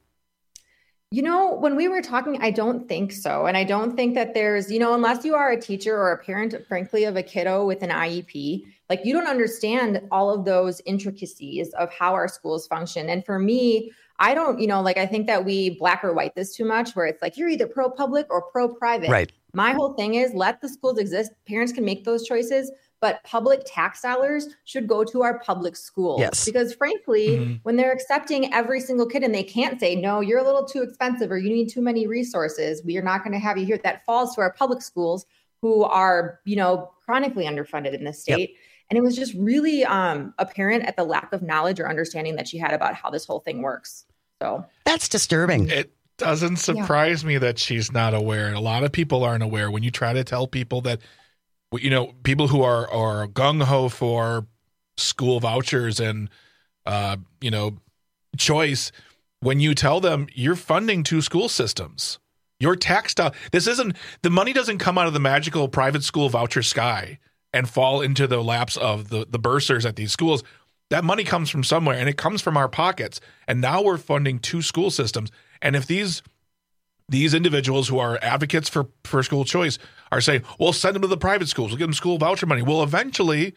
You know, when we were talking, I don't think so. And I don't think that there's, you know, unless you are a teacher or a parent, frankly, of a kiddo with an I E P, like you don't understand all of those intricacies of how our schools function. And for me, I don't, you know, like I think that we black or white this too much, where it's like you're either pro public or pro private. Right. My whole thing is let the schools exist. Parents can make those choices, but public tax dollars should go to our public schools. Yes. Because frankly, mm-hmm. when they're accepting every single kid and they can't say, no, you're a little too expensive or you need too many resources, we are not going to have you here. That falls to our public schools who are, you know, chronically underfunded in this state. Yep. And it was just really um, apparent at the lack of knowledge or understanding that she had about how this whole thing works. So that's disturbing. It doesn't surprise yeah. me that she's not aware. A lot of people aren't aware. When you try to tell people that, you know, people who are, are gung-ho for school vouchers and, uh, you know, choice, when you tell them you're funding two school systems, your tax dollar, this isn't, the money doesn't come out of the magical private school voucher sky and fall into the laps of the, the bursars at these schools. That money comes from somewhere, and it comes from our pockets. And now we're funding two school systems. And if these these individuals who are advocates for, for school choice are saying, well, send them to the private schools, we'll give them school voucher money. Well, eventually,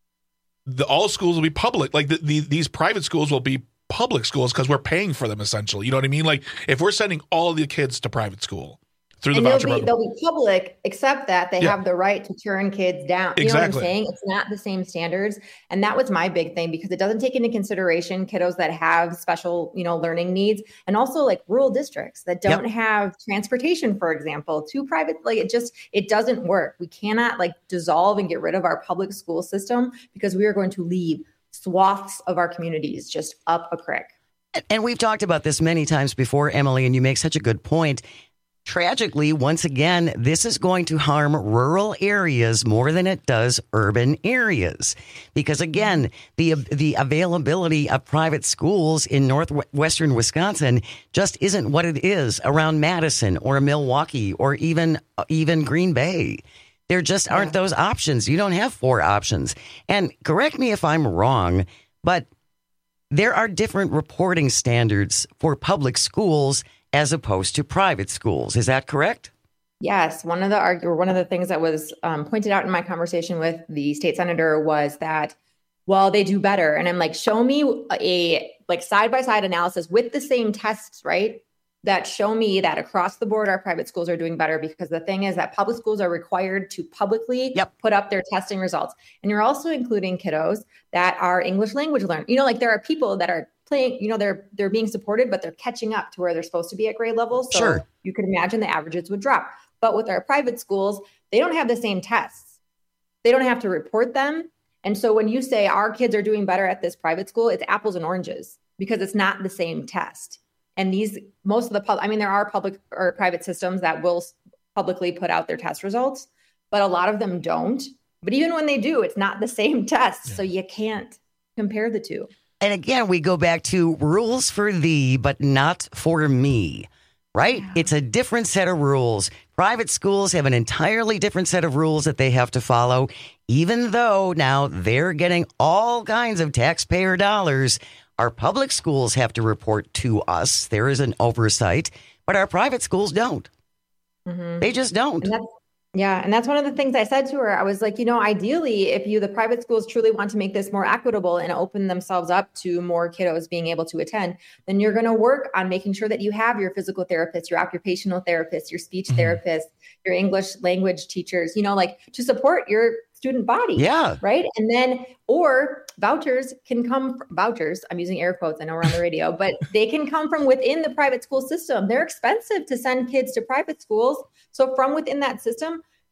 the, all schools will be public. Like the, the, these private schools will be public schools because we're paying for them, essentially. You know what I mean? Like if we're sending all of the kids to private school through the and voucher they'll be, they'll be public, except that they yeah. have the right to turn kids down. You exactly. know what I'm saying? It's not the same standards. And that was my big thing, because it doesn't take into consideration kiddos that have special, you know, learning needs, and also like rural districts that don't yep. have transportation, for example, to private. Like it just, it doesn't work. We cannot like dissolve and get rid of our public school system, because we are going to leave swaths of our communities just up a creek. And we've talked about this many times before, Emily, and you make such a good point. Tragically, once again, this is going to harm rural areas more than it does urban areas. Because again, the the availability of private schools in northwestern Wisconsin just isn't what it is around Madison or Milwaukee or even even Green Bay. There just aren't those options. You don't have four options. And correct me if I'm wrong, but there are different reporting standards for public schools as opposed to private schools. Is that correct? Yes. One of the argue, one of the things that was um, pointed out in my conversation with the state senator was that, well, they do better. And I'm like, show me a like side by side analysis with the same tests, right? That show me that across the board, our private schools are doing better. Because the thing is that public schools are required to publicly yep. put up their testing results. And you're also including kiddos that are English language learners. You know, like there are people that are playing, you know, they're they're being supported, but they're catching up to where they're supposed to be at grade level. So sure. you could imagine the averages would drop. But with our private schools, they don't have the same tests. They don't have to report them. And so when you say our kids are doing better at this private school, it's apples and oranges, because it's not the same test. And these, most of the public, I mean, there are public or private systems that will publicly put out their test results, but a lot of them don't. But even when they do, it's not the same test. Yeah. So you can't compare the two. And again, we go back to rules for thee, but not for me, right? Yeah. It's a different set of rules. Private schools have an entirely different set of rules that they have to follow, even though now they're getting all kinds of taxpayer dollars. Our public schools have to report to us. There is an oversight, but our private schools don't. Mm-hmm. They just don't. And that's, yeah. And that's one of the things I said to her. I was like, you know, ideally, if you, the private schools truly want to make this more equitable and open themselves up to more kiddos being able to attend, then you're going to work on making sure that you have your physical therapists, your occupational therapists, your speech mm-hmm. therapists, your English language teachers, you know, like to support your student body. Yeah. Right. And then, or vouchers can come, vouchers, I'm using air quotes, I know we're on the radio, but they can come from within the private school system. They're expensive to send kids to private schools. So from within that system,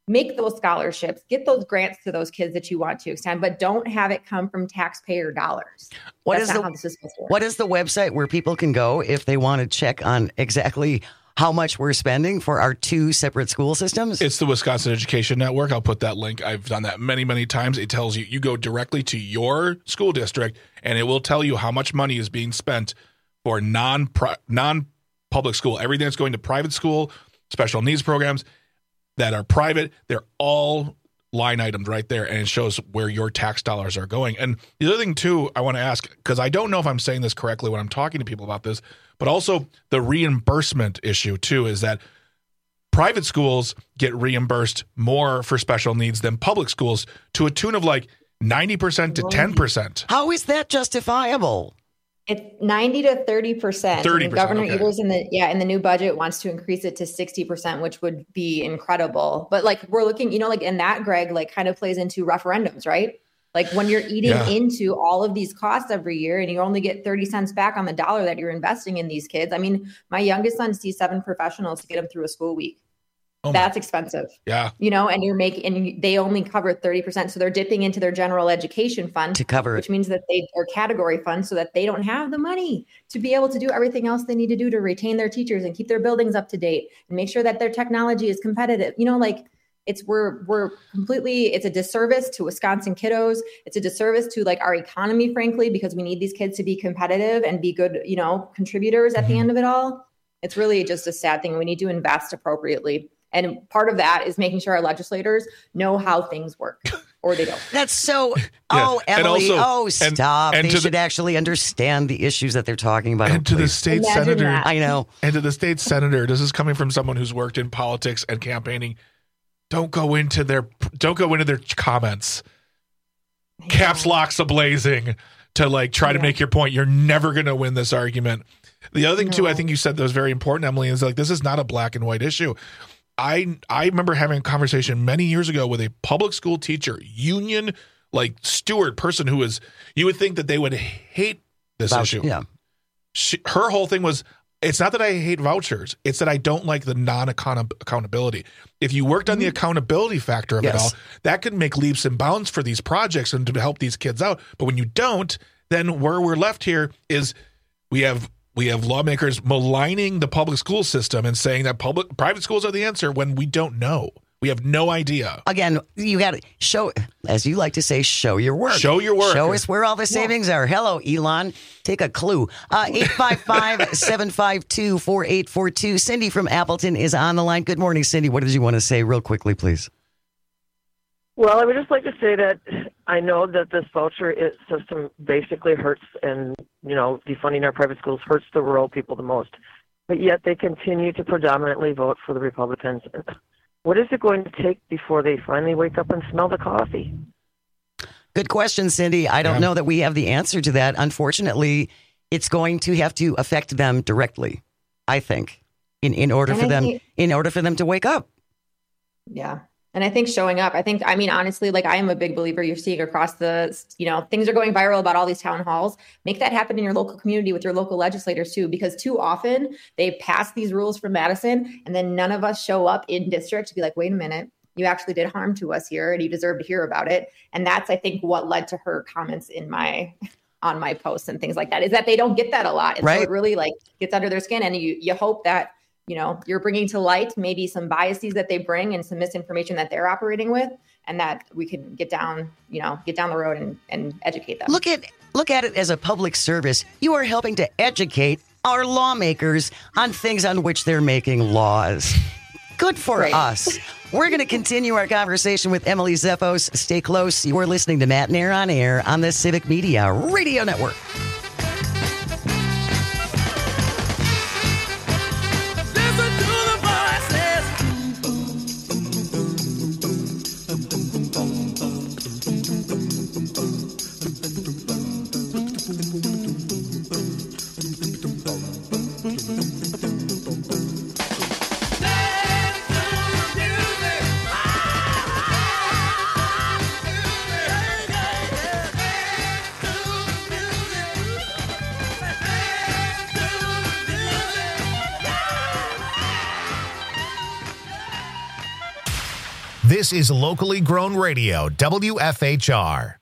make those scholarships, get those grants to those kids that you want to extend, but don't have it come from taxpayer dollars. What That's is not the, how the system works. What is the website where people can go if they want to check on exactly how much we're spending for our two separate school systems? It's the Wisconsin Education Network. I'll put that link. I've done that many, many times. It tells you, you go directly to your school district, and it will tell you how much money is being spent for non non-public school. Everything that's going to private school, special needs programs that are private, they're all line items right there, and it shows where your tax dollars are going. And the other thing, too, I want to ask, because I don't know if I'm saying this correctly when I'm talking to people about this, but also the reimbursement issue, too, is that private schools get reimbursed more for special needs than public schools to a tune of like ninety percent to ten percent. How is that justifiable? It's ninety to thirty percent. thirty percent, Governor okay. Evers in the yeah in the new budget wants to increase it to sixty percent, which would be incredible. But like we're looking, you know, like in that, Greg, like kind of plays into referendums, right? Like when you're eating Yeah. into all of these costs every year and you only get thirty cents back on the dollar that you're investing in these kids. I mean, my youngest son sees seven professionals to get him through a school week. Oh my- That's expensive. Yeah. You know, and you're making, and you- they only cover thirty percent. So they're dipping into their general education fund To cover it. which means that they are category funds so that they don't have the money to be able to do everything else they need to do to retain their teachers and keep their buildings up to date and make sure that their technology is competitive. You know, like it's, we're, we're completely, it's a disservice to Wisconsin kiddos. It's a disservice to like our economy, frankly, because we need these kids to be competitive and be good, you know, contributors at the end of it all. It's really just a sad thing. We need to invest appropriately. And part of that is making sure our legislators know how things work, or they don't. That's so. Oh, And Emily. also- oh, and- stop. and they to the- should actually understand the issues that they're talking about. And to the please. state Imagine senator, that. I know. and to the state senator, this is coming from someone who's worked in politics and campaigning. Don't go into their don't go into their comments. Caps locks ablazing to like try to Yeah. make your point. You're never going to win this argument. The other thing too, I think you said that was very important, Emily, is like this is not a black and white issue. I I remember having a conversation many years ago with a public school teacher, union like steward person who was, you would think that they would hate this Vouch- issue. Yeah. She, her whole thing was, it's not that I hate vouchers, it's that I don't like the non-accountability. If you worked on the accountability factor of it Yes. all, that could make leaps and bounds for these projects and to help these kids out. But when you don't, then where we're left here is we have we have lawmakers maligning the public school system and saying that public private schools are the answer when we don't know. We have no idea. Again, you got to show, as you like to say, show your work. Show your work. Show us where all the savings are. Hello, Elon. Take a clue. Uh, eight five five, seven five two, four eight four two. Cindy from Appleton is on the line. Good morning, Cindy. What did you want to say real quickly, please? Well, I would just like to say that I know that this voucher it- system basically hurts, and, you know, defunding our private schools hurts the rural people the most. But yet they continue to predominantly vote for the Republicans. What is it going to take before they finally wake up and smell the coffee? Good question, Cindy. I don't Yeah. know that we have the answer to that. Unfortunately, it's going to have to affect them directly, I think, in, in order And for I them think- in order for them to wake up. Yeah. And I think showing up, I think, I mean, honestly, like I am a big believer you're seeing across the, you know, things are going viral about all these town halls. Make that happen in your local community with your local legislators too, because too often they pass these rules from Madison and then none of us show up in district to be like, wait a minute, you actually did harm to us here and you deserve to hear about it. And that's, I think, what led to her comments in my, on my posts and things like that, is that they don't get that a lot. And so Right. it really like gets under their skin, and you, you hope that, you know, you're bringing to light maybe some biases that they bring and some misinformation that they're operating with, and that we can get down, you know, get down the road and, and educate them. Look at look at it as a public service. You are helping to educate our lawmakers on things on which they're making laws. Good for Right. us. We're going to continue our conversation with Emily Zeffos. Stay close. You are listening to Matt and Air on Air on the Civic Media Radio Network. This is Locally Grown Radio, W F H R.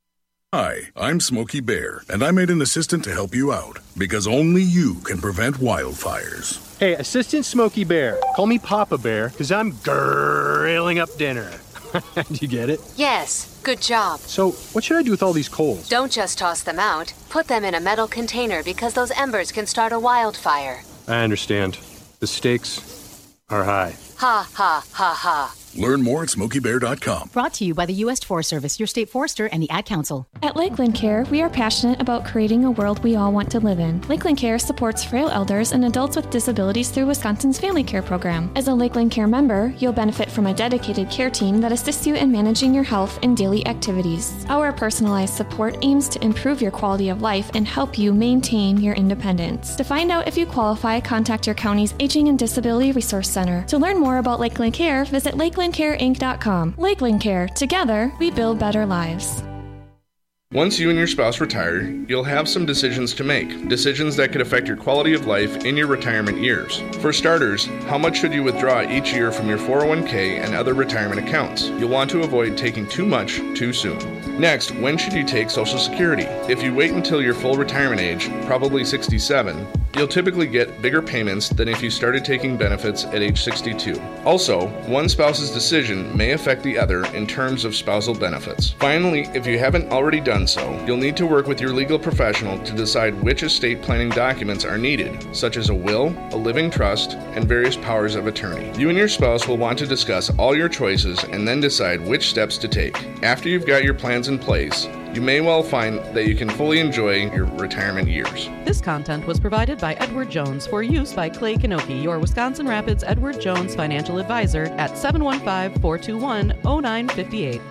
Hi, I'm Smokey Bear, and I made an assistant to help you out, because only you can prevent wildfires. Hey, Assistant Smokey Bear, call me Papa Bear, because I'm grilling up dinner. Do you get it? Yes, good job. So, what should I do with all these coals? Don't just toss them out. Put them in a metal container because those embers can start a wildfire. I understand. The stakes are high. Ha, ha, ha, ha. Learn more at smokey bear dot com. Brought to you by the U S Forest Service, your state forester, and the Ad Council. At Lakeland Care, we are passionate about creating a world we all want to live in. Lakeland Care supports frail elders and adults with disabilities through Wisconsin's Family Care Program. As a Lakeland Care member, you'll benefit from a dedicated care team that assists you in managing your health and daily activities. Our personalized support aims to improve your quality of life and help you maintain your independence. To find out if you qualify, contact your county's Aging and Disability Resource Center. To learn more about Lakeland Care, visit lakeland care inc dot com. Lakeland Care. Together, we build better lives. Once you and your spouse retire, you'll have some decisions to make. Decisions that could affect your quality of life in your retirement years. For starters, how much should you withdraw each year from your four oh one k and other retirement accounts? You'll want to avoid taking too much too soon. Next, when should you take Social Security? If you wait until your full retirement age, probably sixty-seven, you'll typically get bigger payments than if you started taking benefits at age sixty-two. Also, one spouse's decision may affect the other in terms of spousal benefits. Finally, if you haven't already done so, you'll need to work with your legal professional to decide which estate planning documents are needed, such as a will, a living trust, and various powers of attorney. You and your spouse will want to discuss all your choices and then decide which steps to take. After you've got your plans in place, you may well find that you can fully enjoy your retirement years. This content was provided by Edward Jones for use by Clay Kanoki, your Wisconsin Rapids Edward Jones financial advisor at seven one five, four two one, oh nine five eight.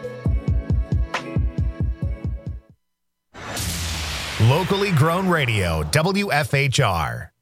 Locally Grown Radio, W F H R.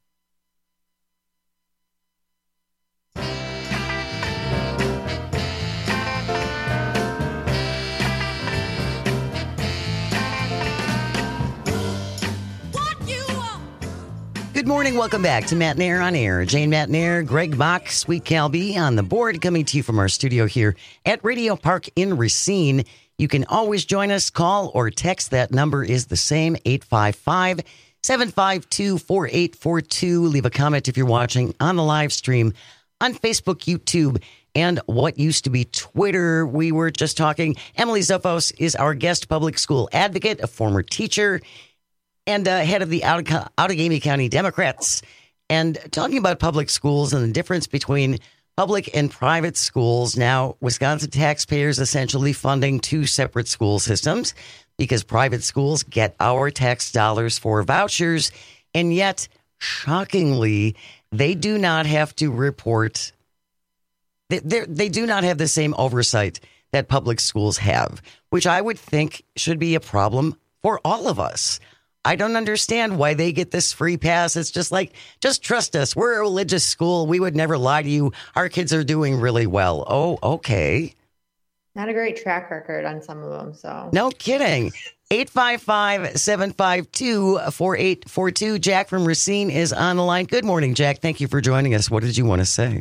Good morning. Welcome back to Matt Nair on Air. Jane Matt Nair, Greg Bach, Sweet Calby on the board, coming to you from our studio here at Radio Park in Racine. You can always join us, call or text. That number is the same, eight five five, seven five two, four eight four two. Leave a comment if you're watching on the live stream on Facebook, YouTube, and what used to be Twitter. We were just talking. Emily Zophos is our guest public school advocate, a former teacher, and uh, head of the Out- Outagamie County Democrats, and talking about public schools and the difference between public and private schools. Now, Wisconsin taxpayers essentially funding two separate school systems because private schools get our tax dollars for vouchers, and yet, shockingly, they do not have to report. They, they do not have the same oversight that public schools have, which I would think should be a problem for all of us. I don't understand why they get this free pass. It's just like, just trust us. We're a religious school. We would never lie to you. Our kids are doing really well. Oh, okay. Not a great track record on some of them. So no kidding. eight five five, seven five two, four eight four two. Jack from Racine is on the line. Good morning, Jack. Thank you for joining us. What did you want to say?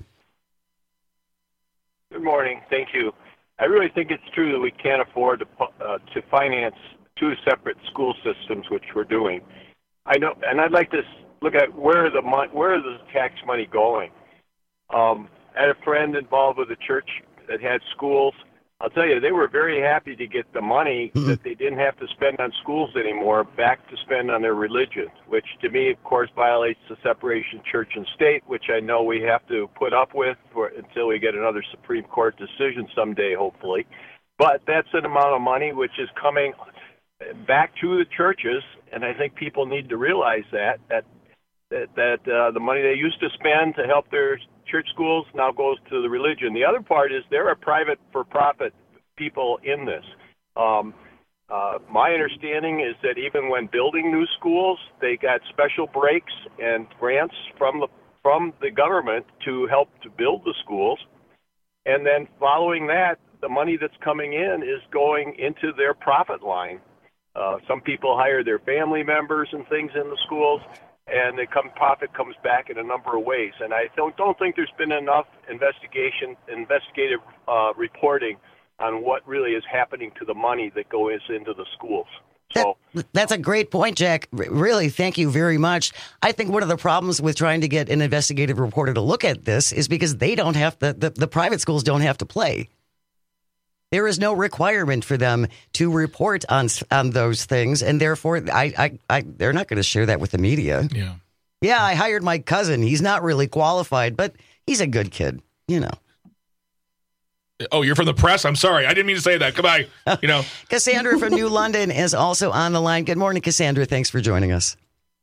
Good morning. Thank you. I really think it's true that we can't afford to uh, to finance two separate school systems, which we're doing. I know, and I'd like to look at where the mon- where is the tax money going. Um, I had a friend involved with a church that had schools. I'll tell you, they were very happy to get the money mm-hmm. that they didn't have to spend on schools anymore back to spend on their religion, which to me, of course, violates the separation of church and state, which I know we have to put up with for, until we get another Supreme Court decision someday, hopefully. But that's an amount of money which is coming back to the churches, and I think people need to realize that, that, that, that uh, the money they used to spend to help their church schools now goes to the religion. The other part is there are private for-profit people in this. Um, uh, my understanding is that even when building new schools, they got special breaks and grants from the from the government to help to build the schools. And then following that, the money that's coming in is going into their profit line. Uh, some people hire their family members and things in the schools. and the come, profit comes back in a number of ways. And I don't don't think there's been enough investigation, investigative uh, reporting on what really is happening to the money that goes into the schools. So that, that's a great point, Jack. R- really, thank you very much. I think one of the problems with trying to get an investigative reporter to look at this is because they don't have to, the, the private schools don't have to play. There is no requirement for them to report on on those things, and therefore, I, I, I they're not going to share that with the media. Yeah, yeah. I hired my cousin. He's not really qualified, but he's a good kid. You know. Oh, you're from the press? I'm sorry. I didn't mean to say that. Goodbye. You know. Cassandra from New London is also on the line. Good morning, Cassandra. Thanks for joining us.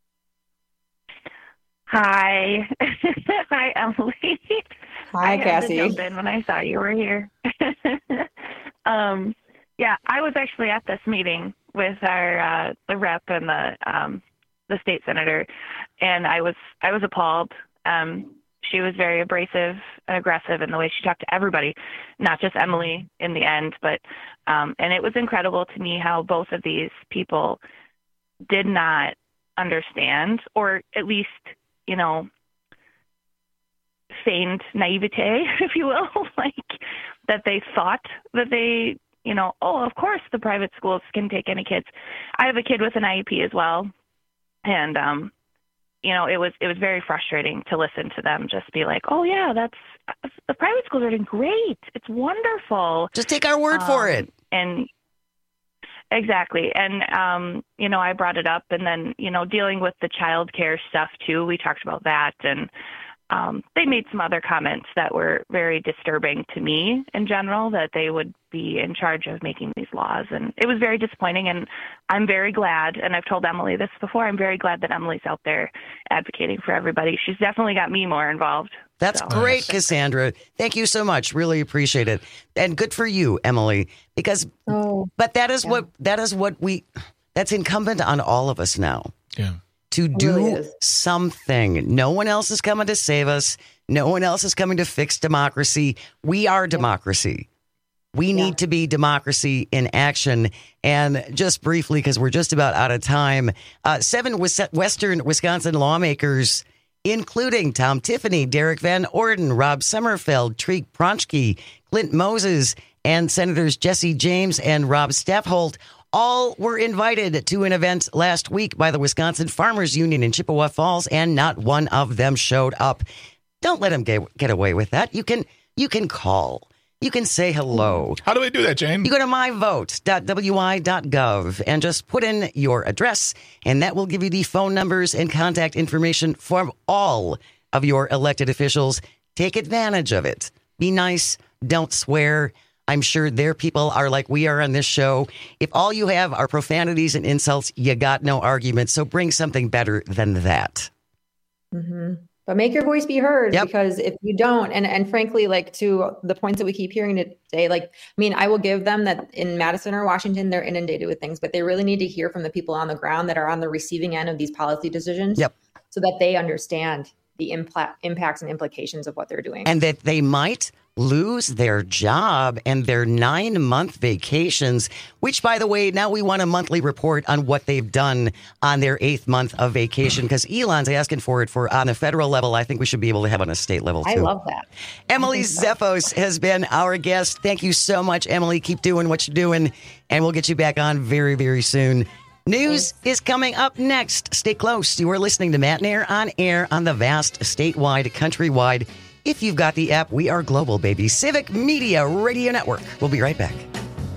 Hi. Hi, Emily. Hi, I Cassie. had to jump in when I saw you were here. um, yeah, I was actually at this meeting with our uh, the rep and the um, the state senator, and I was I was appalled. Um, She was very abrasive and aggressive in the way she talked to everybody, not just Emily in the end, but, um, and it was incredible to me how both of these people did not understand, or at least, you know, feigned naivete, if you will, like that they thought that they, you know, oh, of course the private schools can take any kids. I have a kid with an I E P as well. And, um, you know, it was it was very frustrating to listen to them just be like, oh, yeah, that's the private schools are doing great. It's wonderful. Just take our word um, for it. And exactly. And, um, you know, I brought it up. And then, you know, dealing with the child care stuff, too, we talked about that. And um, they made some other comments that were very disturbing to me in general, that they would be in charge of making these laws. And it was very disappointing. And I'm very glad, and I've told Emily this before, I'm very glad that Emily's out there advocating for everybody. She's definitely got me more involved. That's so. great, Cassandra. Thank you so much. Really appreciate it. And good for you, Emily, because, oh, but that is yeah. what, that is what we, that's incumbent on all of us now. Yeah. To do really something. No one else is coming to save us. No one else is coming to fix democracy. We are democracy. We yeah. need to be democracy in action. And just briefly, because we're just about out of time, uh, seven Western Wisconsin lawmakers, including Tom Tiffany, Derek Van Orden, Rob Sommerfeld, Treek Pronchke, Clint Moses, and Senators Jesse James and Rob Staffholt, all were invited to an event last week by the Wisconsin Farmers Union in Chippewa Falls, and not one of them showed up. Don't let them get, get away with that. You can you can call. You can say hello. How do we do that, Jane? You go to my vote dot w i dot gov and just put in your address, and that will give you the phone numbers and contact information from all of your elected officials. Take advantage of it. Be nice. Don't swear. I'm sure their people are like we are on this show. If all you have are profanities and insults, you got no argument. So bring something better than that. Mm-hmm. But make your voice be heard, yep. because if you don't, and, and frankly, like to the points that we keep hearing today, like, I mean, I will give them that in Madison or Washington, they're inundated with things, but they really need to hear from the people on the ground that are on the receiving end of these policy decisions, yep. so that they understand the impla- impacts and implications of what they're doing. And that they might lose their job and their nine-month vacations, which, by the way, now we want a monthly report on what they've done on their eighth month of vacation, because Elon's asking for it for on a federal level. I think we should be able to have on a state level, too. I love that. Emily Zeffos has been our guest. Thank you so much, Emily. Keep doing what you're doing, and we'll get you back on very, very soon. News Thanks. is coming up next. Stay close. You are listening to Matt Nair on air on the vast, statewide, countrywide. If you've got the app, we are global, baby. Civic Media Radio Network. We'll be right back.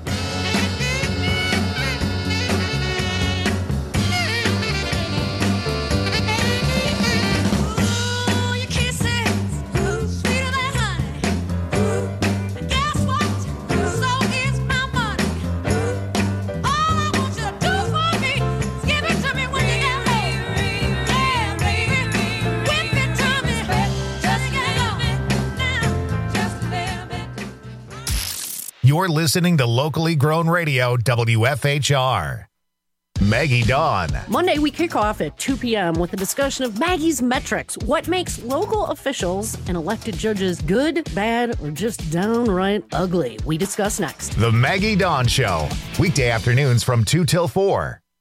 You're listening to locally grown radio, W F H R. Maggie Dawn. Monday, we kick off at two p.m. with a discussion of Maggie's metrics. What makes local officials and elected judges good, bad, or just downright ugly? We discuss next. The Maggie Dawn Show. Weekday afternoons from two till four.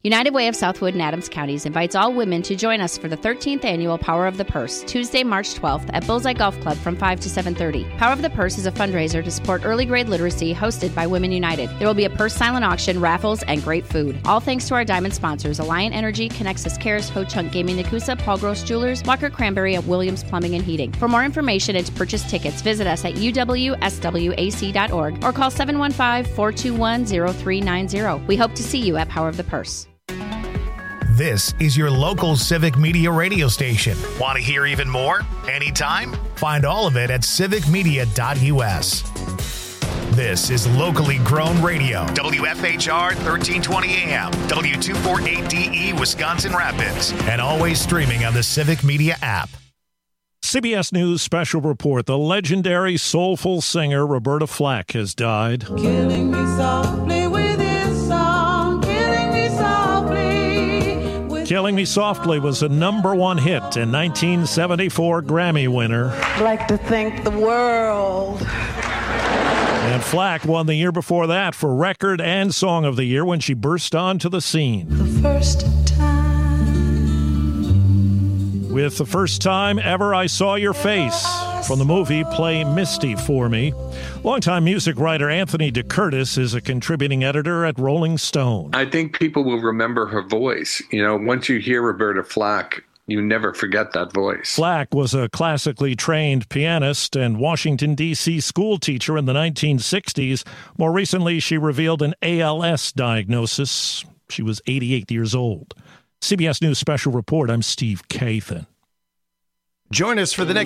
United Way of Southwood and Adams Counties invites all women to join us for the thirteenth annual Power of the Purse, Tuesday, March twelfth at Bullseye Golf Club from five to seven thirty. Power of the Purse is a fundraiser to support early grade literacy hosted by Women United. There will be a purse silent auction, raffles, and great food. All thanks to our diamond sponsors, Alliant Energy, Connexus Cares, Ho Chunk Gaming Nakusa, Paul Gross Jewelers, Walker Cranberry, and Williams Plumbing and Heating. For more information and to purchase tickets, visit us at u w s w a c dot org or call seven one five, four two one, zero three nine zero. We hope to see you at Power of the Purse. This is your local Civic Media radio station. Want to hear even more? Anytime? Find all of it at civic media dot u s. This is locally grown radio. W F H R thirteen twenty A M, W two forty-eight D E, Wisconsin Rapids, and always streaming on the Civic Media app. C B S News special report. The legendary soulful singer Roberta Flack has died. Killing me softly with his song, killing me softly. With Killing Me Softly was a number one hit in nineteen seventy-four Grammy winner. I'd like to thank the world. And Flack won the year before that for Record and Song of the Year when she burst onto the scene. The first time. With The First Time Ever I Saw Your Face from the movie Play Misty for Me. Longtime music writer Anthony DeCurtis is a contributing editor at Rolling Stone. I think people will remember her voice. You know, once you hear Roberta Flack, you never forget that voice. Flack was a classically trained pianist and Washington, D C school teacher in the nineteen sixties. More recently, she revealed an A L S diagnosis. She was eighty-eight years old. C B S News Special Report, I'm Steve Kathan. Join us for the next